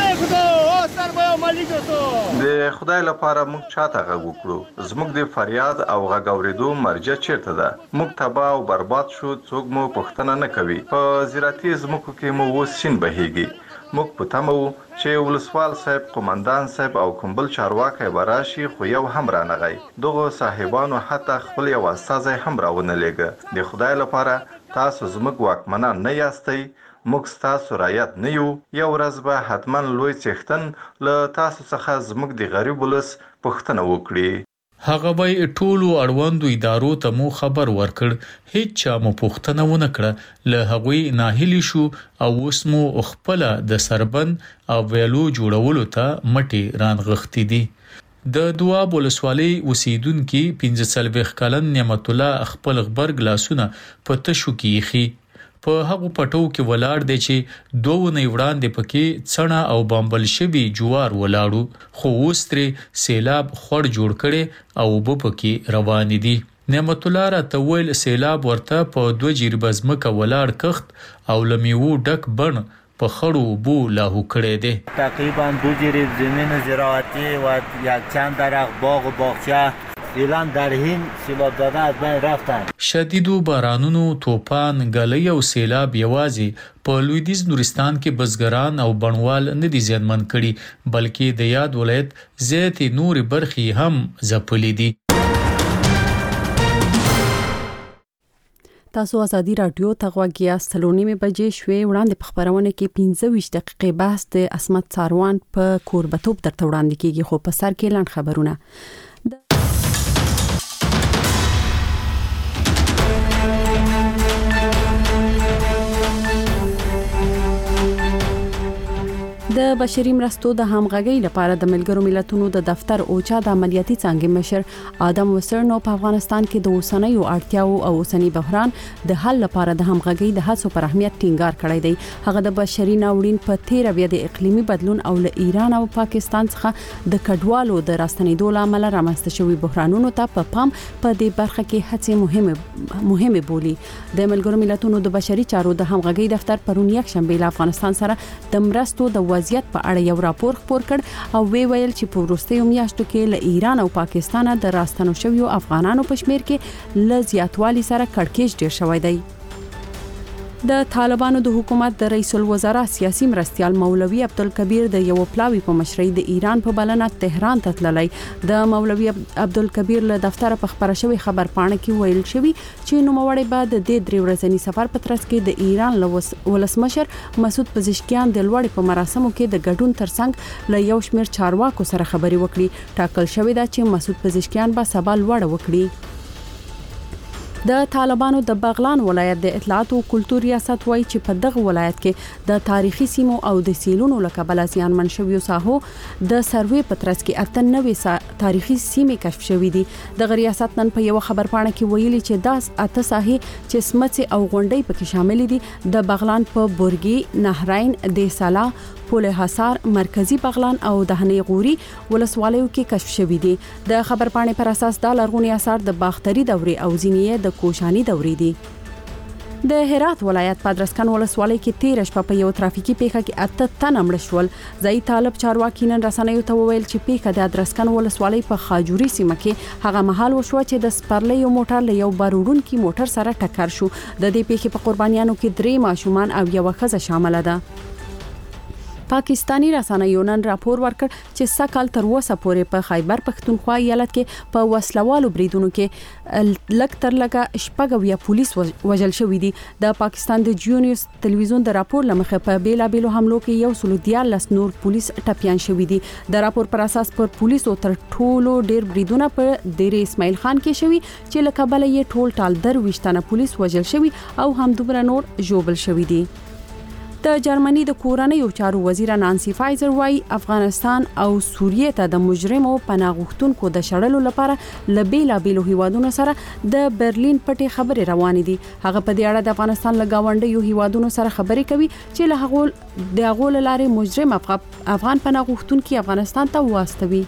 د خدای لپاره موږ چاته غږ وکړو زموږ د فریاد او غږ اوریدو مرجع چیرته ده موږ تباہ او برباد شو څوک مو پوښتنه نه کوي په زراعتي ځمکو کې مو اوس شین بهيږي موږ په تمه وو چې ولسوال صاحب قومندان صاحب او کومبل چارواکي براشي خو یو هم رانغی دغه صاحبانو حتی خپل یو استاد هم راونه لګه د خدای لپاره تاسو زموږ واکمنان نه یاستئ موږ تاسو رایت نه یو یو ورځ به حتما لوی څښتن له تاسو څخه زموږ د غریب ولس پوښتنه وکړي هغه وای ټولو اړوندو ادارو ته مو خبر ورکړ، هیڅ چا مو پوښتنه ونه کړه، له هغوی ناهیلی شو او اوس مو خپل د سربند او ویلو جوړولو ته مټي رانغښتې دي. د دواب ولسوالۍ اوسیدونکو 45 کلن نعمت الله خپل غبرګ لاسونه په تشو کې خي په هغه پټو کې ولاړ دی چې 2 ونې وړاندې پکې څڼه او بامبل شوی جوار ولاړو، خو اوس ترې سیلاب خور جوړ کړي او وب پکې روان دي. نعمت الله را تویل سیلاب ورته په 2 جریبه ځمکه ولاړ کخت او لمیو ډک بن په خړو بو لاهو کړي دي. تقریبا 2 جریب زمین زراعتی و یک چند درخت باغ و باغچه ایلان در این سیلاب دادن از بین رفتن. شدیدو بارانونو، توپان، ګلۍ او سیلاب یوازې په لویدیځ نورستان کې بزګران او بڼوال نه دي زیانمن کړي، بلکې د یاد ولایت زیاتې نورې برخې هم ځپلې دي. تاسو ازادي رادیو ته غوږی استلونی بجې شوي وړاندې په خبرونه کې 15 دقیقې بحث د اسمت څاروان په کوربتوب درته وړاندې کیږي، خو په سر کې لاند خبرونه. د بشري مرستو د همغږۍ لپاره د ملګرو ملتونو د دفتر اوچا د عملیاتي څانګې مشر آدم وسرنو په افغانستان کې د اوسنیو اړتیاو او اوسنی بحران د حل لپاره د همغږۍ د هڅو پر اهمیت ټینګار کړی دی. هغه د بشري ناورین په 13 د اقلیمي بدلون او له ایران او پاکستان څخه د کډوالو د راستنېدو لامل رامنځته شوی بحرانونو ته په پام په دې برخه کې هڅې مهمه بولي. د ملګرو ملتونو د بشري چارو د همغږۍ دفتر پرون یک شنبه له افغانستان سره د مرستو د وضعیت په اړه یو راپور خپور کړ او ویل چې په وروستیو میاشتو کې له ایران او پاکستان د راستنو شویو افغانانو په شمیر کې ل زیاتوالی سره کړکېچ ډیر شوی دی. د طالبانو د حکومت د رئیس الوزرا سیاسي مرستيال مولوي عبدالکبیر د یو پلاوی په مشرۍ د ایران په بلنه تهران ته تللی. د مولوي عبدالکبیر له دفتر په خبره شوی خبر پاڼه کې ویل شوی چې نوموړی بعد د 3 ورځنی سفر په ترڅ کې د ایران ولسمشر مسعود پزشکیان د لوړ په مراسمو کې د ګډون ترڅنګ له یو شمېر چارواکو سره خبري وکړي. ټاکل شوی دا چې مسعود پزشکیان به سبا لوړ وکړي. د طالبانو د بغلان ولایت د اطلاعات او کلتور ریاست وایي چې په دغه ولایت کې د تاریخي سیمو او د سیلونو لکبل زیانمن شویو ساحو د سروې په ترڅ کې 98 تاریخي سیمې کشف شوې دي. د ریاست نن په یو خبر پاڼه کې ویلي چې دا 8 ساحې چې سمڅ او غونډۍ پکې شامل دي د بغلان په بورګي، نهرین، دیسالا، پول حصار، مرکزی بغلان او دهنی غوري ولسوالیو کې کشف شوې دي. د خبر پاڼې پر اساس د لرغونی آثار د باختري دورې او ځینې د کوشانی دورې دي. د هرات ولایت په ادرسکن ولسوالۍ کې 13 شپه په یو ترافیکي پیښه کې 8 تن مړ شول. ځای طالب چارواکي نن رسنیو ته وویل چې پیښه د ادرسکن ولسوالۍ په خاجوري سیمه کې هغه مهال وشو چې د سپرلۍ یو موټر له یو باروړونکي موټر سره ټکر شو. د دې پیښې په قربانیانو کې 3 ماشومان او یو ښځه شامل ده. پاکستانی رسنیو نن راپور ورکړ چې سکهال تر اوسه پورې په خیبر پښتونخوا ایالت کې په وسلوالو بریدونو کې لک تر لکه شپږ پولیس وژل شوی دي. د پاکستان د جیو نیوز تلویزیون د راپور لمخه په بیلابیلو حملو کې 114 نور پولیس ټپيان شوی دي. د راپور پر اساس پر پولیسو تر ټولو ډیر بریدونه په دیر اسماعیل خان کې شوی چې لکه بل یې ټول ټال درويشتنه پولیس وژل شوی او هم دومره نور جوبل شوی دي. د جرمني د کورنیو چارو وزیر نانسی فایزر وايي افغانستان او سوریه ته د مجرمو پناه غوښتونکو د شړلو لپاره لبیلا بیلو هیوادونو سره د برلین پټي خبرې روان دي. هغه په دې اړه د افغانستان لګاونډیو هیوادونو سره خبرې کوي چې له هغه لارې مجرم افغان پناه غوښتونکي افغانستان ته واستوي.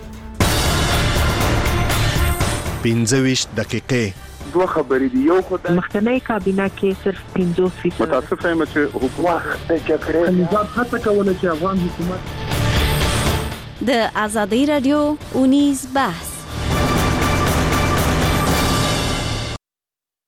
15 دقیقې دوه خبرې دي. یو خو د مخکنی کابینه کې صرف 50% متاسفه یم چې حکومت د جګړې نظام هڅه کوله چې افغان حکومت د ازادي رادیو اونیز بحث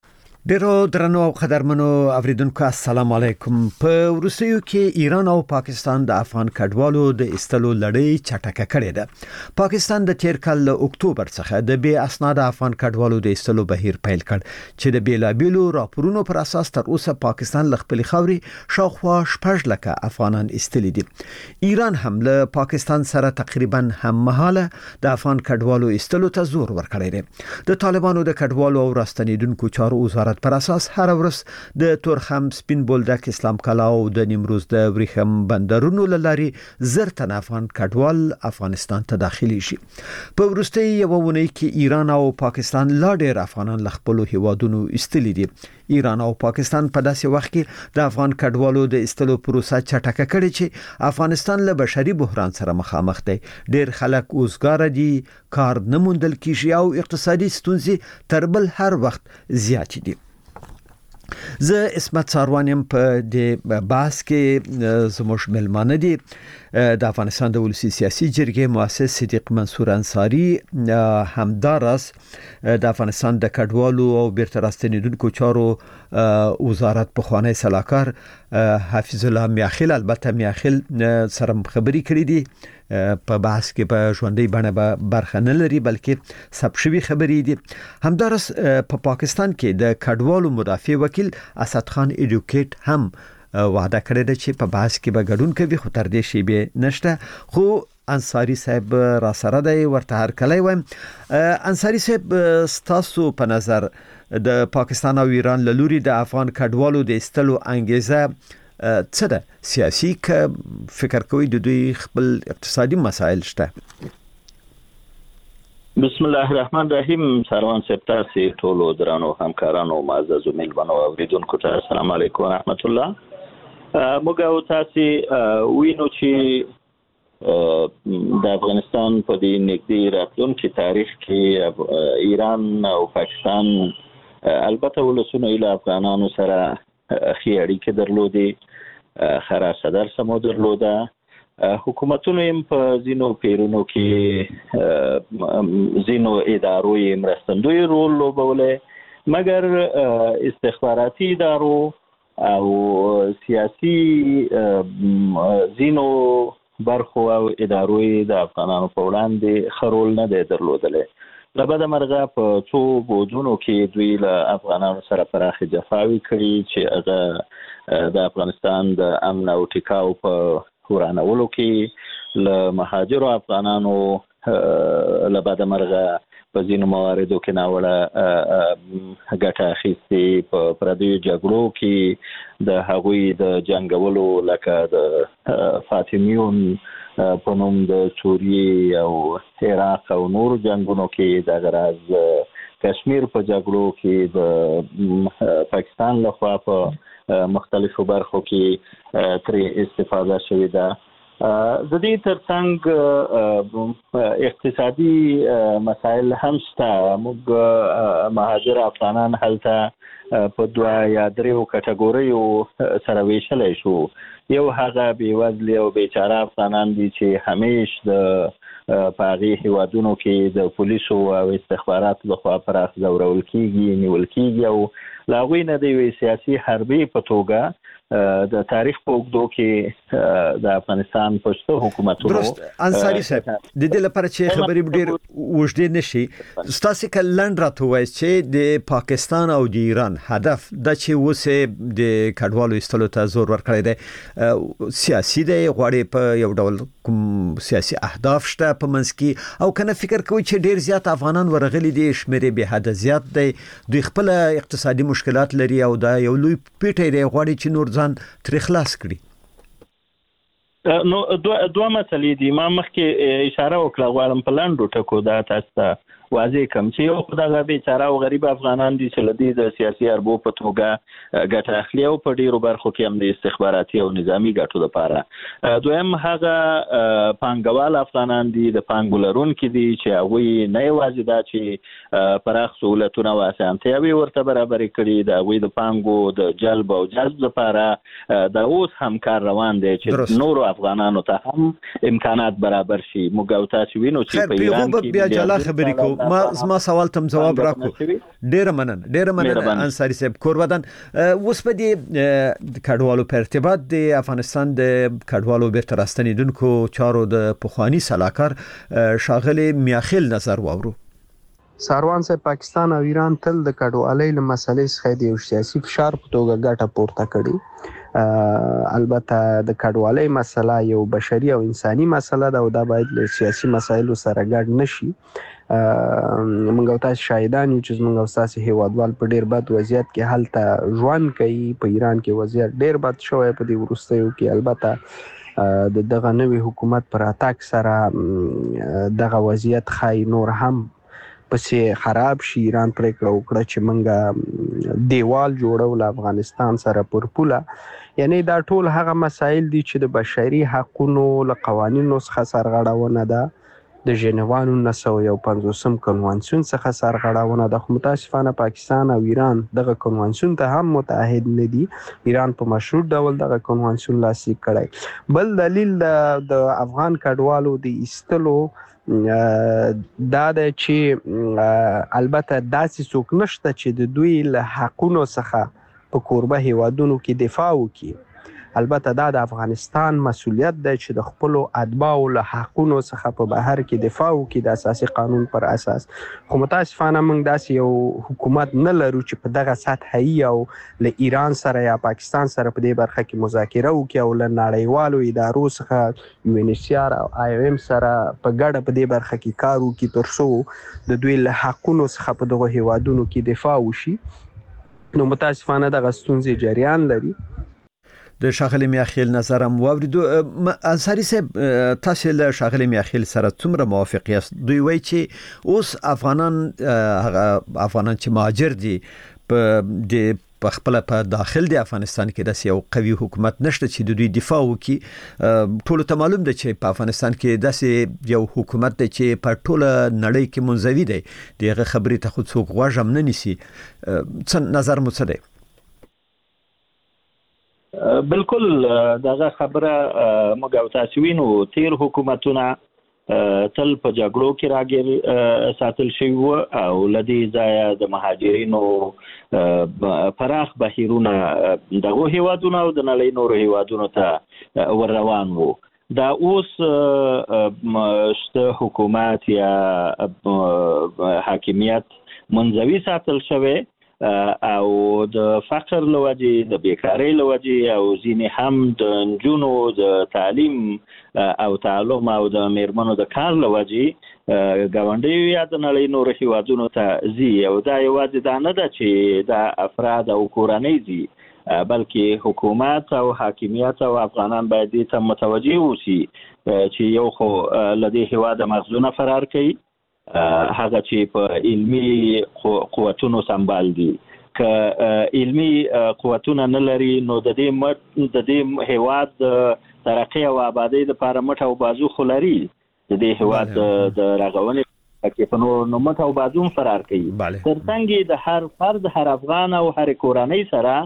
ډیرو درنو او قدرمنو اوریدونکو السلام علیکم. په روسیو کې ایران او پاکستان د افغان کډوالو د استلو لړۍ چټکه کړې ده. پاکستان د تیر کال له اکتوبر څخه د بې اسناد افغان کډوالو د استلو بهیر پیل کړ چې د بیلابیلو راپورونو پر اساس تر اوسه پاکستان له خپل خاوري شاوخوا 6 لکه افغانان استلي دي. ایران هم له پاکستان سره تقریبا هم مهاله د افغان کډوالو استلو ته زور ورکړی دی. د طالبانو د کډوالو او راستنیدونکو چارو وزارت پر اساس هر ورځ د تورخم، سپین بولدک، اسلام کلا او د نیمروز د وریښم بندرونو لاري زر تن افغان کډوال افغانستان ته داخلي شي. په وروستي یو ونې کې ایران او پاکستان لا ډېر افغانان له خپل هیوادونو استلي دي. ایران او پاکستان په داسې وخت کې د افغان کډوالو د استلو پروسه چټکه کړې چې افغانستان له بشري بحران سره مخامخ دی. ډېر خلک اوسګار دي، کار نه موندل کیږي او اقتصادي ستونزې تر بل هر وخت زیات دي. زه اسمت ساروانیم په د باس کې زموږ ملمانه دي د افغانستان د ولسی سیاسي جرګې مؤسس صدیق منصور انصاری، همدارس د افغانستان د کډوالو او بیرته راستنیدونکو چارو وزارت پخوانی سلاکار حافظ الله میاخیل، البته میاخیل سره خبري کړې دي په بحث کې په ژوندۍ باندې برخه نه لري بلکې ثبت شوی خبرې دي. همدارس په پاکستان کې د کډوالو مدافع وکیل اسد خان ایډوکیټ هم وعده کړې ده چې په بحث کې به ګډون کوي، خو تر دې شی به نشته. خو انصاری صاحب را سره دی، ورته هر کله وایم. انصاری صاحب، ستاسو په نظر د پاکستان او ایران له لوري د افغان کډوالو د استلو انګیزه څه ده؟ سیاسي که فکر کوي د دوی خپل اقتصادي مسایل شته؟ بسم الله الرحمن الرحیم. سروان صاحب، تاسو ټولو درانو همکارانو معزز میلمنو او اوریدونکو ته السلام علیکم و رحمت الله. موږ او تاسو وینو چې د افغانستان په دې نږدې راتلونکي تاریخ کې ایران او پاکستان البته ولسونه له افغانانو سره خې اړیکې درلودې، خراشه درس مو درلوده. حکومتونو هم په ځینو پیرونو کې ځینو ادارو یې مرستندوی رول لوبولی، مګر استخباراتي ادارو او سیاسي ځینو برخو او ادارو د افغانانو په وړاندې ښه رول نه دی درلودلی. له بده مرغه په څو بودونو کې دوی له افغانانو سره پراخې جفاوې کړي چې هغه د افغانستان د امن او ټیکاو په ورانولو کې له مهاجرو افغانانو له بده مرغه په ځینو مواردو کې ناوړه ګټه اخیستې. په پردیو جګړو کې د هغوی د جنګولو لکه د فاطمیون په نوم د سوریې او عراق او نور جنگونو کې د غراز کشمیر په جګړو کې د پاکستان لخوا په مختلفو برخو کې ترې استفاده شوې ده. د دې ترڅنګ اقتصادي مسایل هم شته. موږ مهاجر افغانان هلته په 2 یا 3 کټګوریو سره ویشلی شو. یو هغه بېوزلي او بیچاره افغانان دي چې همیش د په هغې هیوادونو کې د پولیسو او استخباراتو لخوا پراخ ځورول کېږي، نیول کېږي او له هغوی نه د یوې سیاسي حربې په توګه د تاریخ په اوږدو کې د افغانستان پښتو حکومتونو درست. انصاری صاحب، د دې لپاره چې خبرې ډېر اوږدې نشي، ستاسو که لنډ راته ووایئ چې د پاکستان او د ایران هدف دا چې اوس د کډوالو ایستلو ته زور ورکړی دی سیاسي دی، غواړي په یو ډول کوم سیاسي اهداف شته په منځ کې، او کنه فکر کوي چې ډېر زیات افغانان ورغلي دي، شمېر یې بې حده زیات دی، دوی خپل اقتصادي مشکلات لري او دا یو لوی پیټی دی، غواړي چې نور ځان ترې خلاص کړي؟ نو دوه مسلې دي. ما مخکې اشاره وکړه، غواړم په لنډو ټکو دا تاسو ته واضح کوم چې یو خو دغه بیچاره او غریب افغانان دي چې له دې د سیاسي حربو په توګه ګټه اخلي او په ډېرو برخو کې هم د استخباراتي او نظامي ګټو لپاره. دویم هغه پانګوال افغانان دي، د پانګو لرونکي دي چې هغوی نه یوازې دا چې پراخ سهولتونه او اسانتیاوې ورته برابرې کړي، د هغوی د پانګو د جلب او جذب لپاره د اوس هم کار روان دی چې نورو افغانانو ته هم امکانات برابر شي. موږ او تاسو وینو چې په ایران کې بیا جلا خبرې کوو. ما سوال تم جواب راکو. ډیر مننه انصاری صاحب کورودان. اوس په دې کډوالو په ارتباط د افغانستان د کډوالو بیرته راستنیدونکو چارو د پخوانی صلاحکار شاغلی میاخیل نظر واورو. ساروان صاحب پاکستان او ایران تل د کډوالۍ له مسلې څخه د سیاسي فشار په توګه ګټه پورته کړي. البته د کډوالۍ مسله یو بشري او انساني مسله ده او دا باید له سیاسي مسایلو سره ګډ نشي. موږ او تاسو شاهدان یو چې موږ او تاسو هیوادوال په ډیر بد وضعیت کې حالت ژوند کوي. په ایران کې وضعیت ډیر بد شوی په دې وروستیو کې. البته دغه نوې حکومت پر اتاک سره دغه وضعیت خای نور هم پسې خراب شي. ایران پریکړه وکړه چې موږ دیوال جوړو له افغانستان سره پر پوله. یعنی دا ټول هغه مسایل دي چې د بشري حقوقو له قوانینو څخه سرغړونه ده. د ژنیوا 1951 کنوانسیون څخه سرغړونه ده. خو متاسفانه پاکستان او ایران دغه کنوانسیون ته هم متحد نه دي. ایران په مشروط ډول دغه کنوانسیون لاسلیک کړی. بل دلیل د افغان کډوالو د ایستلو دا ده چې البته داسې څوک نشته چې د دوی له حقونو څخه په کوربه هیوادونو کې دفاع وکړي. البته دا د افغانستان مسؤلیت دی چې د خپل اتباعو له حقونو څخه په بهر کې دفاع وکړي د اساسي قانون پر اساس. خو متاسفانه موږ داسې یو حکومت نه لرو چې په دغه سطحي او له ایران سره یا پاکستان سره په دې برخه کې مذاکره وکړي او له نړیوالو ادارو څخه UNHCR او IOM سره په ګډه په دې برخه کې کار وکړي تر څو د دوی له حقونو څخه په دغه هیوادونو کې دفاع وشي. نو متاسفانه دغه ستونزې جریان لري. د شاغلی میاخیل نظرم واوریدو. انصاری صاحب تاسو له شاغلی میاخیل سره څومره موافق یاست؟ دوی وایي چې اوس افغانان چې مهاجر دي په خپل په داخل د افغانستان کې د یو قوي حکومت نشته چې د دوی دفاع وکړي. ټول ته معلوم ده چې په افغانستان کې داسې یو حکومت دی چې په ټول نړۍ کې منزوي دی. دغه خبرې ته خو څوک غوږ هم نه نیسي. څه نظر مو څه دی؟ بالکل دغه خبره موږ او تاسو وینو. تیر حکومتونه تل په جګړو کې راګیر ساتل شوی وو او لدی ځای د مهاجرینو پراخ بهیرونه دغه هیوادونو او د نړۍ نورو هیوادونو ته ور روان وو. دا اوس حکومت یا حاکمیت منځوي ساتل شوی او د فقر لوجه د بیکاری لوجه او ځینې هم د نجونو د تعلیم او تعلم او د میرمنو د کار لوجه ګاونډي یا د نړۍ نور هیوادونو ته ځي. او دا یوازې دا نه ده چې دا افراد او کورنۍ ځي بلکې حکومت او حاکمیت او افغانان باید دې ته متوجه اوسي چې یو خو لدې هیواد مغزونه فرار کوي هغه چې په علمي قوتونو سمبال دي. که علمي قوتونه نه لري نو د دې هیواد ترقی او آبادی د لپاره مټ او بازو خو لري. د دې هیواد د رغونې کې په نو مټ او بازو فرار کوي. ترڅنګ د هر فرد هر افغان او هر کورنۍ سره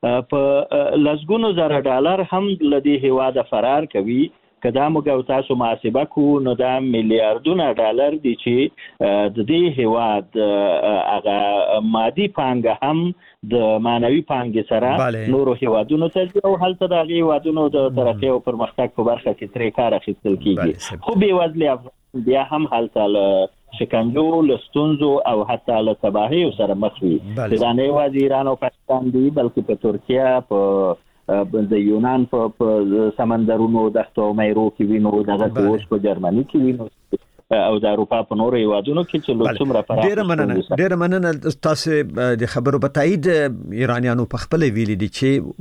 په لسګونو زره ډالر هم لدی هیواد فرار کوي. کدا موږ او تاسو محاسبه کو نو دا میلیارډونه ډالر دي چې د دې هیواد هغه مادي پانګه هم د مانوي پانګې سره نورو هیوادونو ته او هلته د هیوادونو د ترقی او پرمختګ په برخه کې ترې کار اخیستل کیږي. خو به وزلي افغان بیا هم هلته له شکنجو لستونزو او حتی له تباهي سره مخ وي. دا نه یوازې ایران او پاکستان دي بلکې په ترکیه په د یونان په سمندرونو دښتو او میرو کې وینو دغه اوس په جرمني کې وینو او د اروپا په نورو هیوادونو کې چې څومره پراخه. ډېر مننه تاسو د خبرو په تایید. ایرانیانو په خپل ویلي دي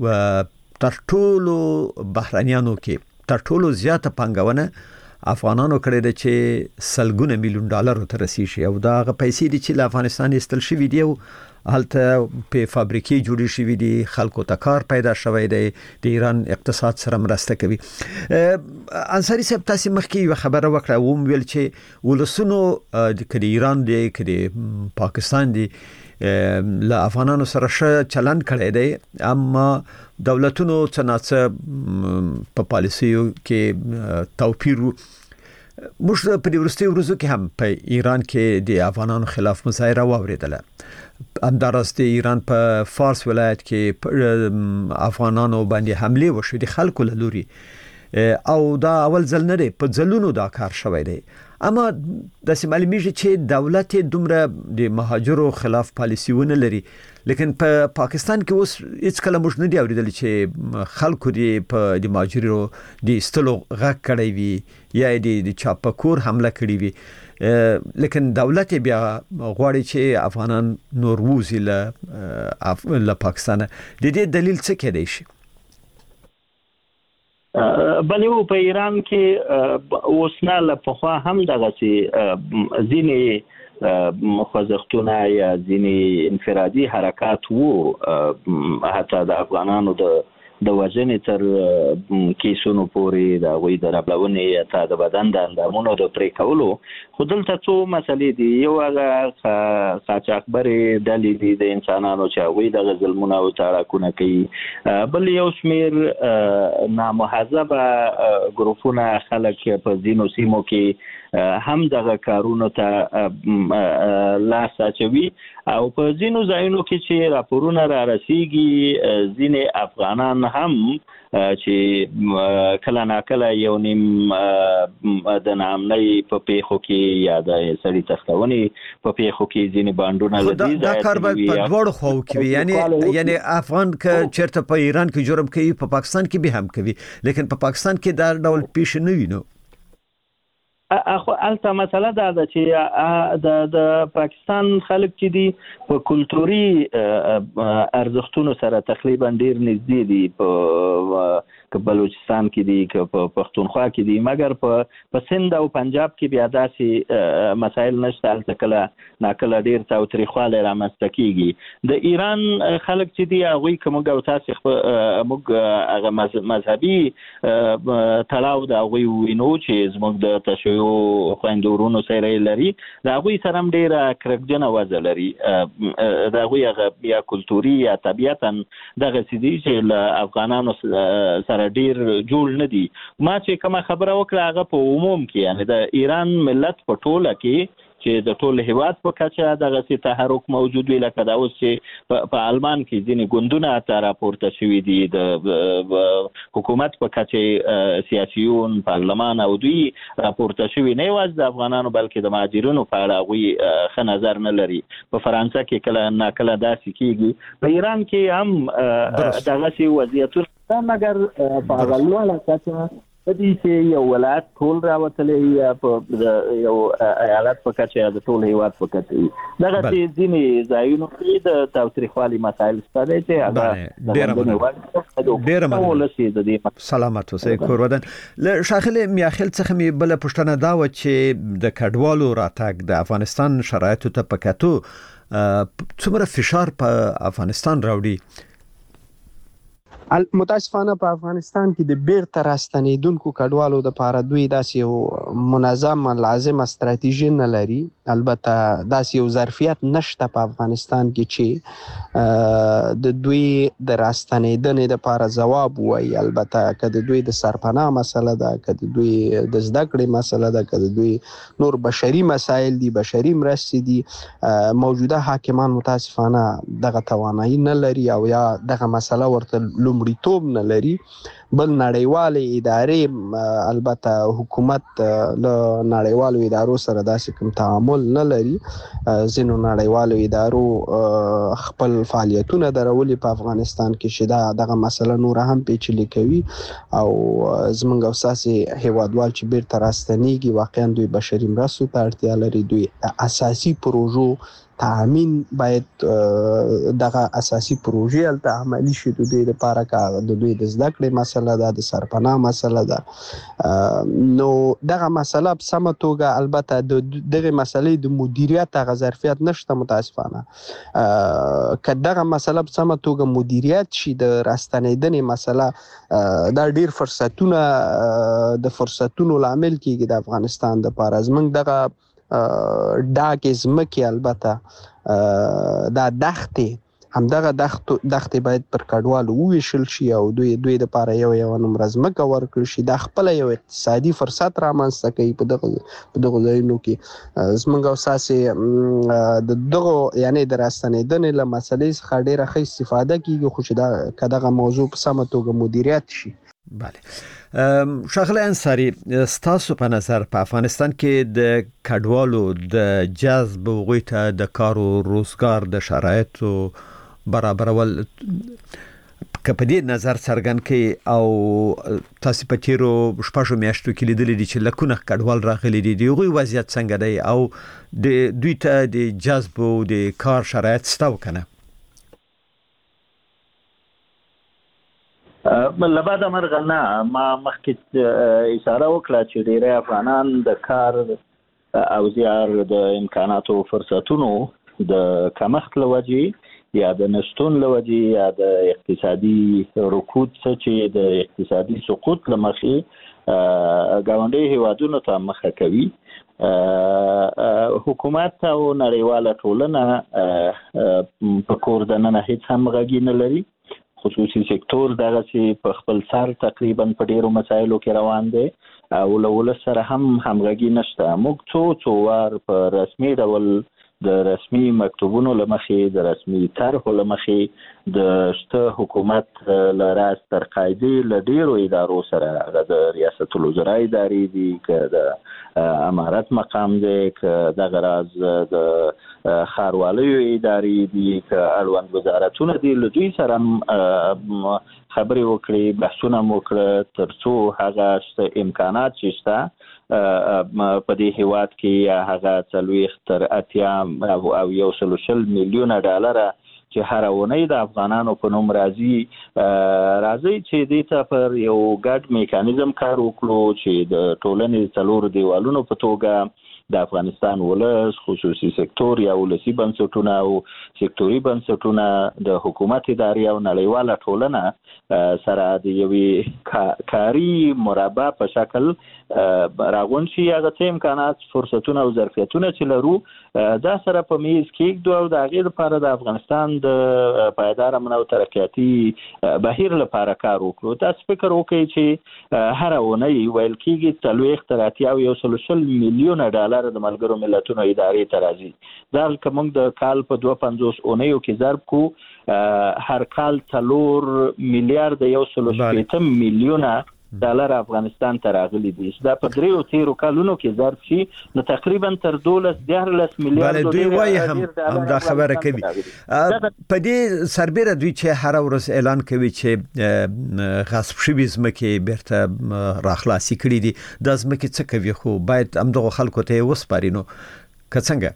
چې تر ټولو بهرانيانو کې تر ټولو زیاته پانګونه افغانانو کړې ده چې سلګونه میلیون ډالر ته رسیږي او دا غو پیسې دي چې له افغانستان استل شوی دی او هلته په فابریکې جوړې شوې دي. خلکو ته کار پیدا شوی دی. د ایران اقتصاد سره مرسته کوي. انصاری صاحب تاسو مخکې یو خبره وکړه او ویل چې ولسونو د ایران دی کړي پاکستان دی له افغانانو سره ښه چلند کړی دی اما دولتونو څنګه په پالیسیو کې توپیر موږ په ورستي ورځو کې هم په ایران کې د افغانانو خلاف مظاهره واوریدله همدارس د ایران په فارس ولایت کې افغانانو باندې حمله وشوه د خلکو له لوري او دا اول ځل نه دی په ځلونو دا کار شوی دی اما د سیمالمیږي چې دولت دومره د مهاجرو خلاف پالیسی ونه لري لیکن په پاکستان کې اوس هیڅ کله موږ نه دی اوریدل چې خلکو دی په د مهاجرو د استلو غږ کړی وي یا د چاپکور حمله کړی وي لیکن دولت بیا غواړي چې افغانان نور ووزي له پاکستان د دې دلیل څه کېدای شي بلې په ایران کې اوس نه له پخوا هم دغه ځینې خوځښتونه یا ځینې انفرادي حرکات وو حتی د افغانانو د وژنې تر کیسونو پورې د هغوی د ربړونې یا تا د بدن د اندامونو د پرې کولو خو دلته څو مسلې دي یو هغه قاچاقبرې ډلې دي د انسانانو چې هغوی دغه ظلمونه او تاړاکونه کوي بل یو شمېر نامهذبه ګروپونه خلک په ځینو سیمو کې هم دغه کارونو ته لاس اچوي او په ځینو ځایونو کې چې راپورونه را رسیږي ځینې افغانان هم چې کله ناکله یو نیم د نامنۍ په پیښو کې یا د سړي تښتونې په پیښو کې ځینې بانډونه لدي دا کار به په دواړو خواو کې وي یعنی افغان که چېرته په ایران کې جرم کوي په پاکستان کې به هم کوي لیکن په پاکستان کې دا ډول پیښ نه وي نو اخو الته مسله دا ده چې د پاکستان خلک چې دي په کلتوري ارزښتونو سره تقریبا ډیر نږدې دي په بلوچستان کې دي که په پښتونخوا کې دي مګر په سند او پنجاب کې بیا داسې مسایل نشته الته کله ناکله ډیر تاوتریخوالی رامنځته کیږي د ایران خلک چې دي هغوی که موږ او تاسې موږ هغه مذهبي تړاو د هغوی وینو چې زموږ د تشیع خویندو ورونو سره لري د هغوی سره هم ډیره کرکجنه وضع لري د هغوی هغه یا کلتوري یا طبیعتا دغه څه دي چې له افغانانو سره ډیر جوړ نه دي ما چې کومه خبره وکړه هغه په عموم کې یعنی د ایران ملت په ټوله کې چې د ټول هیواد په کچه دغه سي تحرک موجود وي لکه دا اوس چې په آلمان کې ځینې ګوندونه ته راپورته شوي دي د حکومت په کچه سیاسيون پارلمان او دوی راپورته شوي نه یوازې د افغانانو بلکې د مهاجرینو په اړه هغوی ښه نظر نه لري په فرانسه کې کله ناکله داسې کېږي په ایران کې هم دغسې وضعیتونه مګر په هغه لوړه کچه په دې چې یو ولایت ټول راوتلی یا په یو ایالت په کچه یا د ټول هیواد په کچه دغسې ځینې ځایونو کې د تاوتریخوالي مسایل شته دی چې هغه ډېره سلامت اوسئ کورودن له ښاغلي میاخیل څخه مې بله پوښتنه دا وه چې د کډوالو راتګ د افغانستان شرایطو ته په کتو څومره فشار په افغانستان راوړي متاسفانه په افغانستان کې د بیرته راستنېدونکو کډوالو دپاره دوی داسې یو منظم لازمه ستراتیژي نه لري البته داسې یو ظرفیت نشته په افغانستان کې چې د دوی د راستنېدنې دپاره ځواب ووایي البته که د دوی د سرپناه مسله ده که د دوی د زده کړې مسله ده که د دوی نور بشري مسایل دي بشري مرستې دي موجوده حاکمان متاسفانه دغه توانایي نه لري او یا دغه مسله ورته لومړیتوب نه لري بل نړیوالې ادارې البته حکومت له نړیوالو ادارو سره داسې کوم تعامل نه لري ځینو نړیوالو ادارو خپل فعالیتونه درولي په افغانستان کې چې دغه مسله نوره هم پیچلې کوي او زموږ او ستاسې هیوادوال چې بیرته راستنېږي واقعا دوی بشري مرستو ته اړتیا لري دوی اساسي پروژو تامین باید دغه اساسي پروژې هلته عملي شي د دوی دپاره که د دوی د زده کړې مسله ده د سرپناه مسله ده نو دغه مسله په سمه توګه البته د دغې مسلې د مدیریت هغه ظرفیت نشته متاسفانه که دغه مسله په سمه توګه مدیریت شي د راستنېدنې مسله دا ډیر فرصتونه د فرصتونو لامل کېږي د افغانستان دپاره زموږ دغه ډاکې ځمکې البته دا دښتې همدغه دښتې باید پر کډوالو وویشل شي او دوی د لپاره یو نمبر ځمکه ورکړل شي. دا خپل یو اقتصادي فرصت رامنځته کوي په دغه ځایونو کې. زموږ او ساسې د دغه یعنی د راستنېدنې له مسلې څخه ډېره ښه استفاده کیږي، خو چې دا دغه موضوع په سمه توګه مدیریت شي. بله ښاغلی انصاري، ستاسو په نظر په افغانستان کې د کډوالو د جذب هغوی ته د کار او روزګار د شرایطو برابرول که په دې نظر څرګند کړي او تاسو په تیرو شپږو میاشتو کې لیدلي دي چې لکونه کډوال راغلي دي، د هغوی وضعیت څنګه دی او د دوی ته د جذب او د کار شرایط شته او کنه؟ لبعد مرغه نه، ما مخکې اشاره وکړه چې ډېری افغانان د کار او زیار د امکاناتو فرصتونو د کمښت له وجې یا د نشتون له وجې یا د اقتصادي رکود څخه چې د اقتصادي سقوط له مخې ګاونډي هیوادونو ته مخه کوي. حکومت او نړیواله ټولنه په کور دننه هیڅ هم غږی نه لري. خصوصي سکتور دغه چې په خپل سر تقریبا په ډیرو مسایلو کې روان دی او له ولس سره هم همغږي نشته. موږ څو وار په رسمي ډول د رسمي مکتوبونو له مخې د رسمي طرحو له مخې د شته حکومت له راز تر قاعدې له ډیرو ادارو سره د ریاست الوزرا ادارې دي، که د امارت مقام دی، که دغه راز د ښارواليو ادارې دي، که اړوند وزارتونه دي، له دوی سره خبرې وکړي، بحثونه مو وکړه تر څو هغه امکانات چې شته په دې هیواد کې هغه 40 تر 80 او 100 میلیونه ډالر چې هر اونۍ د افغانانو په نوم راځي چې دې ته پر یو ګډ میکانیزم کار وکړو چې د ټولنې څلور دیوالونو په توګه د افغانستان ولس، خصوصي سکتور یا ولسی بنسټونه او سکتوري بنسټونه، د حکومت ادارې او نړیواله ټولنه سره د یوې کاري مربع په شکل راغون شي. هغه څه امکانات، فرصتونه او ظرفیتونه چې لرو دا سره په میز کېږدو او د هغې لپاره د افغانستان د پایدار امن او ترقیاتي بهیر لپاره کار وکړو. تاسو فکر وکړئ چې هر اونۍ ویل کېږي 40 تر 80 او 100 میلیونه ډالر د ملګرو ملتونو ادارې ته راځي. دا که موږ د کال په 52 اونیو کې ضرب کو، هر کال 3 میلیارډ 160 میلیونه ډالر افغانستان ته راغلي دي. دا په 3 کالونو کې ضرب شي نو تقریبا تر 12 میلیارډ دوی وایي هم دا خبره کوي. په دې سربېره دوی چې هر ورځ اعلان کوي چې غصب شوي ځمکې بیرته راخلاصي کړي دي. دا ځمکې څه کوي؟ خو باید همدغه خلکو ته یې وسپاري. نو که څنګه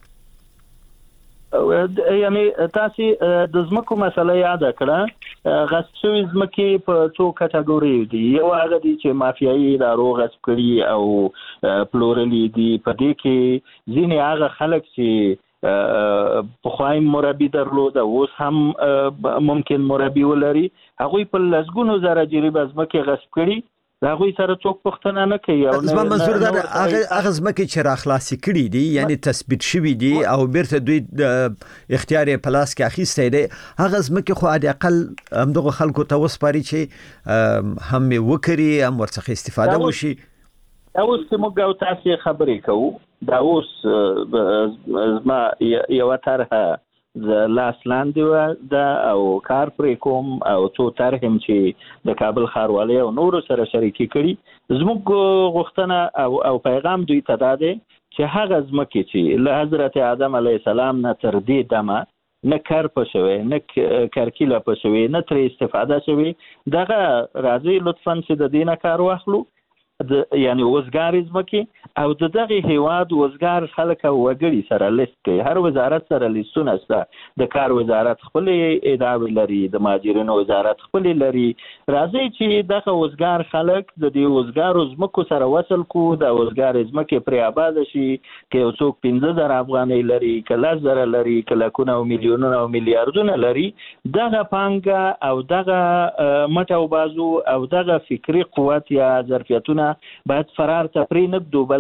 یعنی تاسو د ځمکو مسله یاد کړه، غصب شوي ځمکې په څو کټګوري دي. یو هغه دي چې مافیایي ادارو غصب کړي او پلورلي دي. په دې کې ځینې هغه خلک چې پخوای مربي درلود او اوس هم ممکن مربي ولري، هغوی په لسګونو زره جریبه ځمکې غصب کړي، دا غوي سره څوک پښتنه نه کوي. او زما منظور دا هغه ځمکې چې راخلاصي کړي دي، یعنی تثبیت شوي دي او بیرته دوی اختیار په لاس کې اخیستی دی، هغه ځمکې خو حد اقل همدغه خلکو ته وسپاري چې هم وکړي، هم ورڅخه استفاده وشي. اوس چې موږ او تاسو خبرې کوو، دا اوس زما یو طرحه د لاس لاندې ده او کار پرې کوم او څو طرحم چې د کابل ښاروالۍ او نورو سره شریکي کړي. زموږ غوښتنه او پیغام دوی ته دا دی چې هغه ځمکې چې له حضرت آدم علیه السلام نه تر دې دمه نه کار پښوي، نه کرکیله پښوي، نه ترې استفاده شوي، دغه راځي لطفاً چې د دې نه کار واخلو، یعنی وزګار ځمکې او د دغه هیواد وزګار خلک او وګړي سره لیست کوي. هر وزارت سره لیستونه شته. د کار وزارت خپل ادارې لري، د مهاجرینو وزارت خپل لري. راځي چې دغه وزګار خلک د دې وزګارو ځمکو سره وصل کو، د وزګار ځمکې پرې آباد شي. که یو څوک 15,000 افغانۍ لري، که 10,000 لري، که لکونه او میلیونونه او میلیارډونه لري، دغه پانګه او دغه مټ او بازو او دغه فکری قوت یا ظرفیتونه باید فرار ته پرې نږدو، بلکې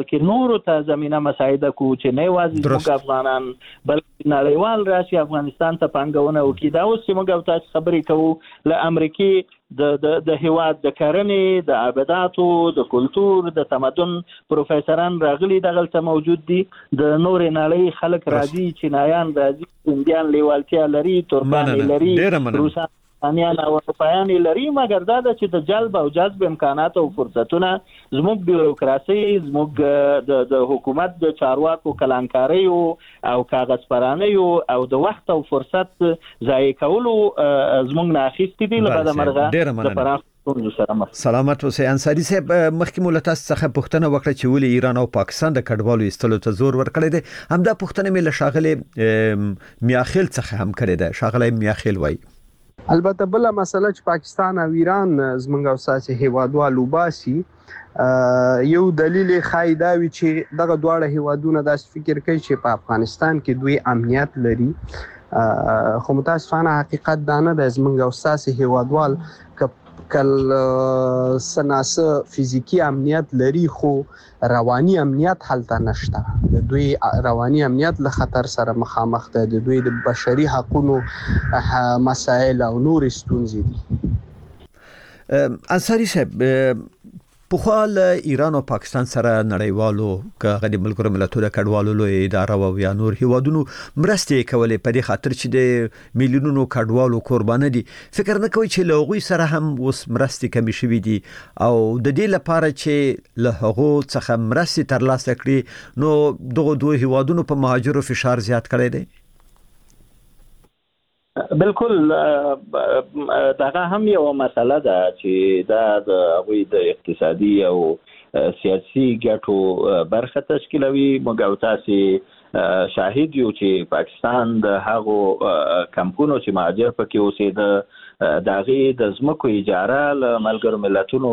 بلکې نورو ته زمينه مساعده کو چې نه یوازې موږ افغانان بلکې نړیوال راشي افغانستان ته پانګونه وکړي. دا اوس چې موږ تاسو خبرې کوو له امریکای د هیواد د کرنې د عبادتو د کلچر د تمدن پروفیسوران راغلي دغلته موجود دي، د نورې نړۍ خلک راځي، چینایان راځي، هندیان لیوالتیا لري، ترکان لري، روسان انیان او اروپایان لري، مګر دا چې د جلب او جذب امکانات او فرصتونه زموږ بیوروکراسي، زموږ د حکومت د چارواکو کلانکاري او کاغذ پراني او د وخت او فرصت ضایع کولو زموږ نه اخیستي دي. لپاره مرغه د پراخ سلامت اوسئ. انصاری صاحب مخکې مولتاس څخه پوښتنه وکړه چې ولې ایران او پاکستان د کډوالو ایستلو ته زور ورکړی دی. همدا پوښتنه مې له شاغله میاخیل څخه هم کړې ده. شاغله میاخیل وایي البته بل مسله چې پاکستان او ایران زمونږ او ساسي هیوادوالو باسي یو دلیل خایداوي چې دغه دواړه هیوادونه داس فکر کوي چې په افغانستان کې دوی امنیت لري، خو متاسفانه حقیقت دا نه ده. زمونږ او ساسي هیوادوال کل سناسه فزیکی امنیت لري خو رواني امنیت حالته نشته. د دوی رواني امنیت له خطر سره مخامخ ده، د دوی د بشري حقوقو مسائل او نور ستونزې دي. انصاری صاحب په خپل ایران او پاکستان سره نړیوالو کغه ملګرو ملتونو کډوالو لوی اداره او یا نور هیوادونو مرستې کولې په دې خاطر چې د میلیونونو کډوالو قربان دي. فکر نه کوي چې لوغوي سره هم وس مرستې کمی شوې دي او د دې لپاره چې له هغه څخه مرستې ترلاسه کړي نو دغه دوه هیوادونو په مهاجرو فشار زیات کړی دی؟ بالکل دغه هم یو مسله ده چې دا د غوي د اقتصادي او سیاسي ګټو برخه تشکیلوي. موږ او تاسو شاهد یو چې پاکستان د هغو کمپونو چې مهاجر پکې اوسېده دغه د زمکو اجاره له ملګرو ملتونو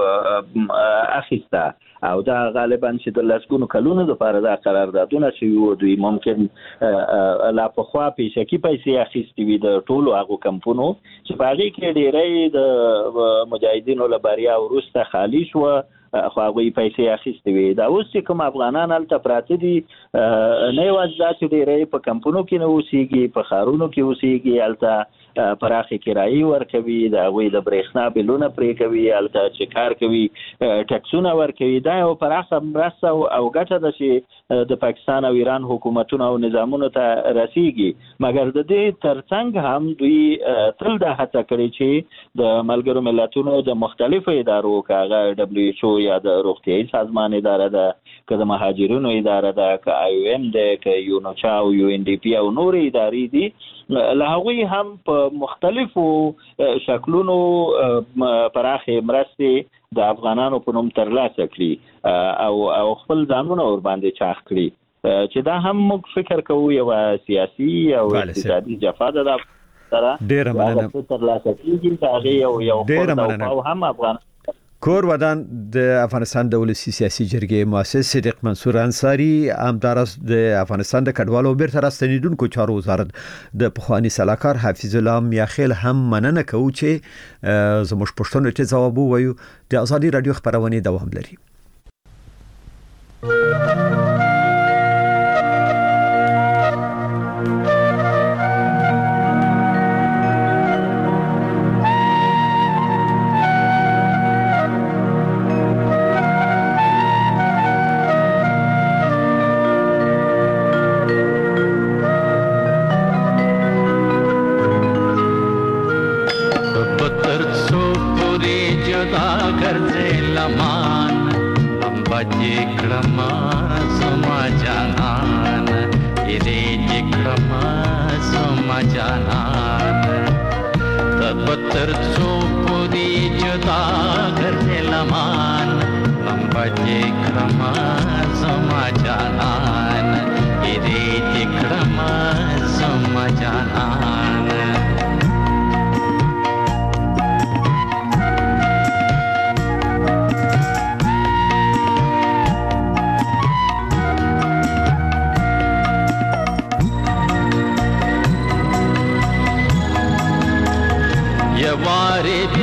اخیسته او دا غالبا چې د لسګونو کلونو لپاره دا قراردادونه چې دوی ممکن لا په خوا پیشکی پیسې اخیستي وي د ټولو هغه کمپونو چې په هغه کې ډېرې د مجاهدینو لپاره ورسته خالی شو خو هغه پیسې اخیستي وي. دا اوس چې کوم افغانان هلته پراته دي نه یوازې چې ډېرې په کمپونو کې نه اوسېږي، په ښارونو کې اوسېږي، هلته پراخه کرایي ورکوي، د هغوی د برېښنا بلونه پرې کوي، هلته چې کار کوي ټکسونه ورکوي. دا یو پراخه مرسته او ګټه ده چې د پاکستان او ایران حکومتونو او نظامونو ته رسیږي. مګر د دې ترڅنګ هم دوی تل دا هڅه کړې چې د ملګرو ملتونو د مختلفو ادارو کاغه WHO یا د روغتیايي سازمان اداره ده، که د مهاجرینو اداره ده، که IOM ده، که یونوچا او UNDP او نور ادارې دي، له هغوی هم په مختلفو شکلونو پراخه مرستې د افغانانو په نوم ترلاسه کړي او خپل ځانونه ور باندې چاخ کړي چې دا هم موږ فکر کوو یو سیاسي او اقتصادي جفا ده سره ډېر مننه ترلاسه کیږي. دا یو خپل او هم افغان کور ودان د افغانستان د ولسی سیاسي جرګې مؤسس صدیق منصور انصاری امدارس د افغانستان د کډوالو بیرته راستنیدونکو چارو وزارت د پخوانی سلاکار حفیظ الله میاخیل هم مننه کوي چې زموږ پښتون ته جواب وایو. د ازادي رادیو خبرونه دوام لري.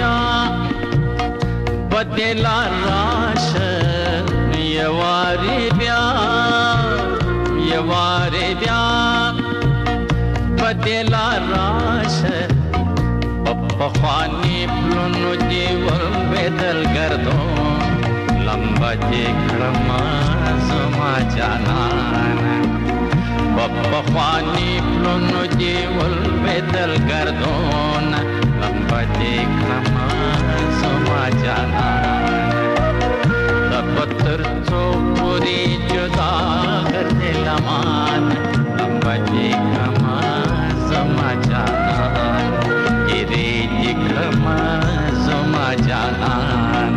بدلا راش یواری دلا راشه پخوانی پلونو دی ول بدل گردون لمبا دی کړم زما جانان پخوانی پلونو دی ول بدل گردون لمبا دی کړم زما جانان د پتر څو پوری جدا کرتے لمان لمبا دی کړم زما جانان ری دکھم زما جانان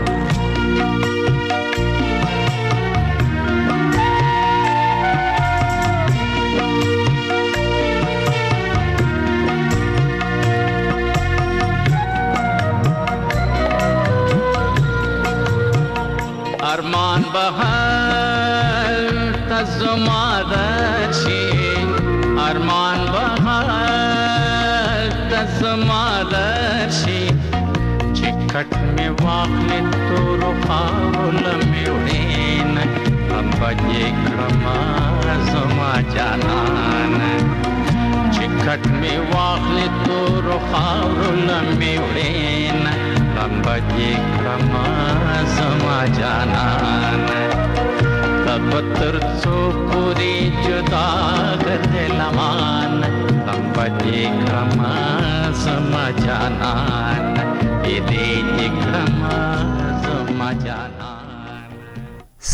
ارمان بہل تزما درشی ارمان بہل تزما درشی چکٹ میں واخلے تو رخاول میں اڑین ابا یہ کرما زما جانان چکٹ میں واخلے تو رخاول میں اڑین ابا یہ کرما زما جانان تب تر سو پوری جدا کرتے لمان ابا یہ کرما زما جانان ری دکھم زما جانان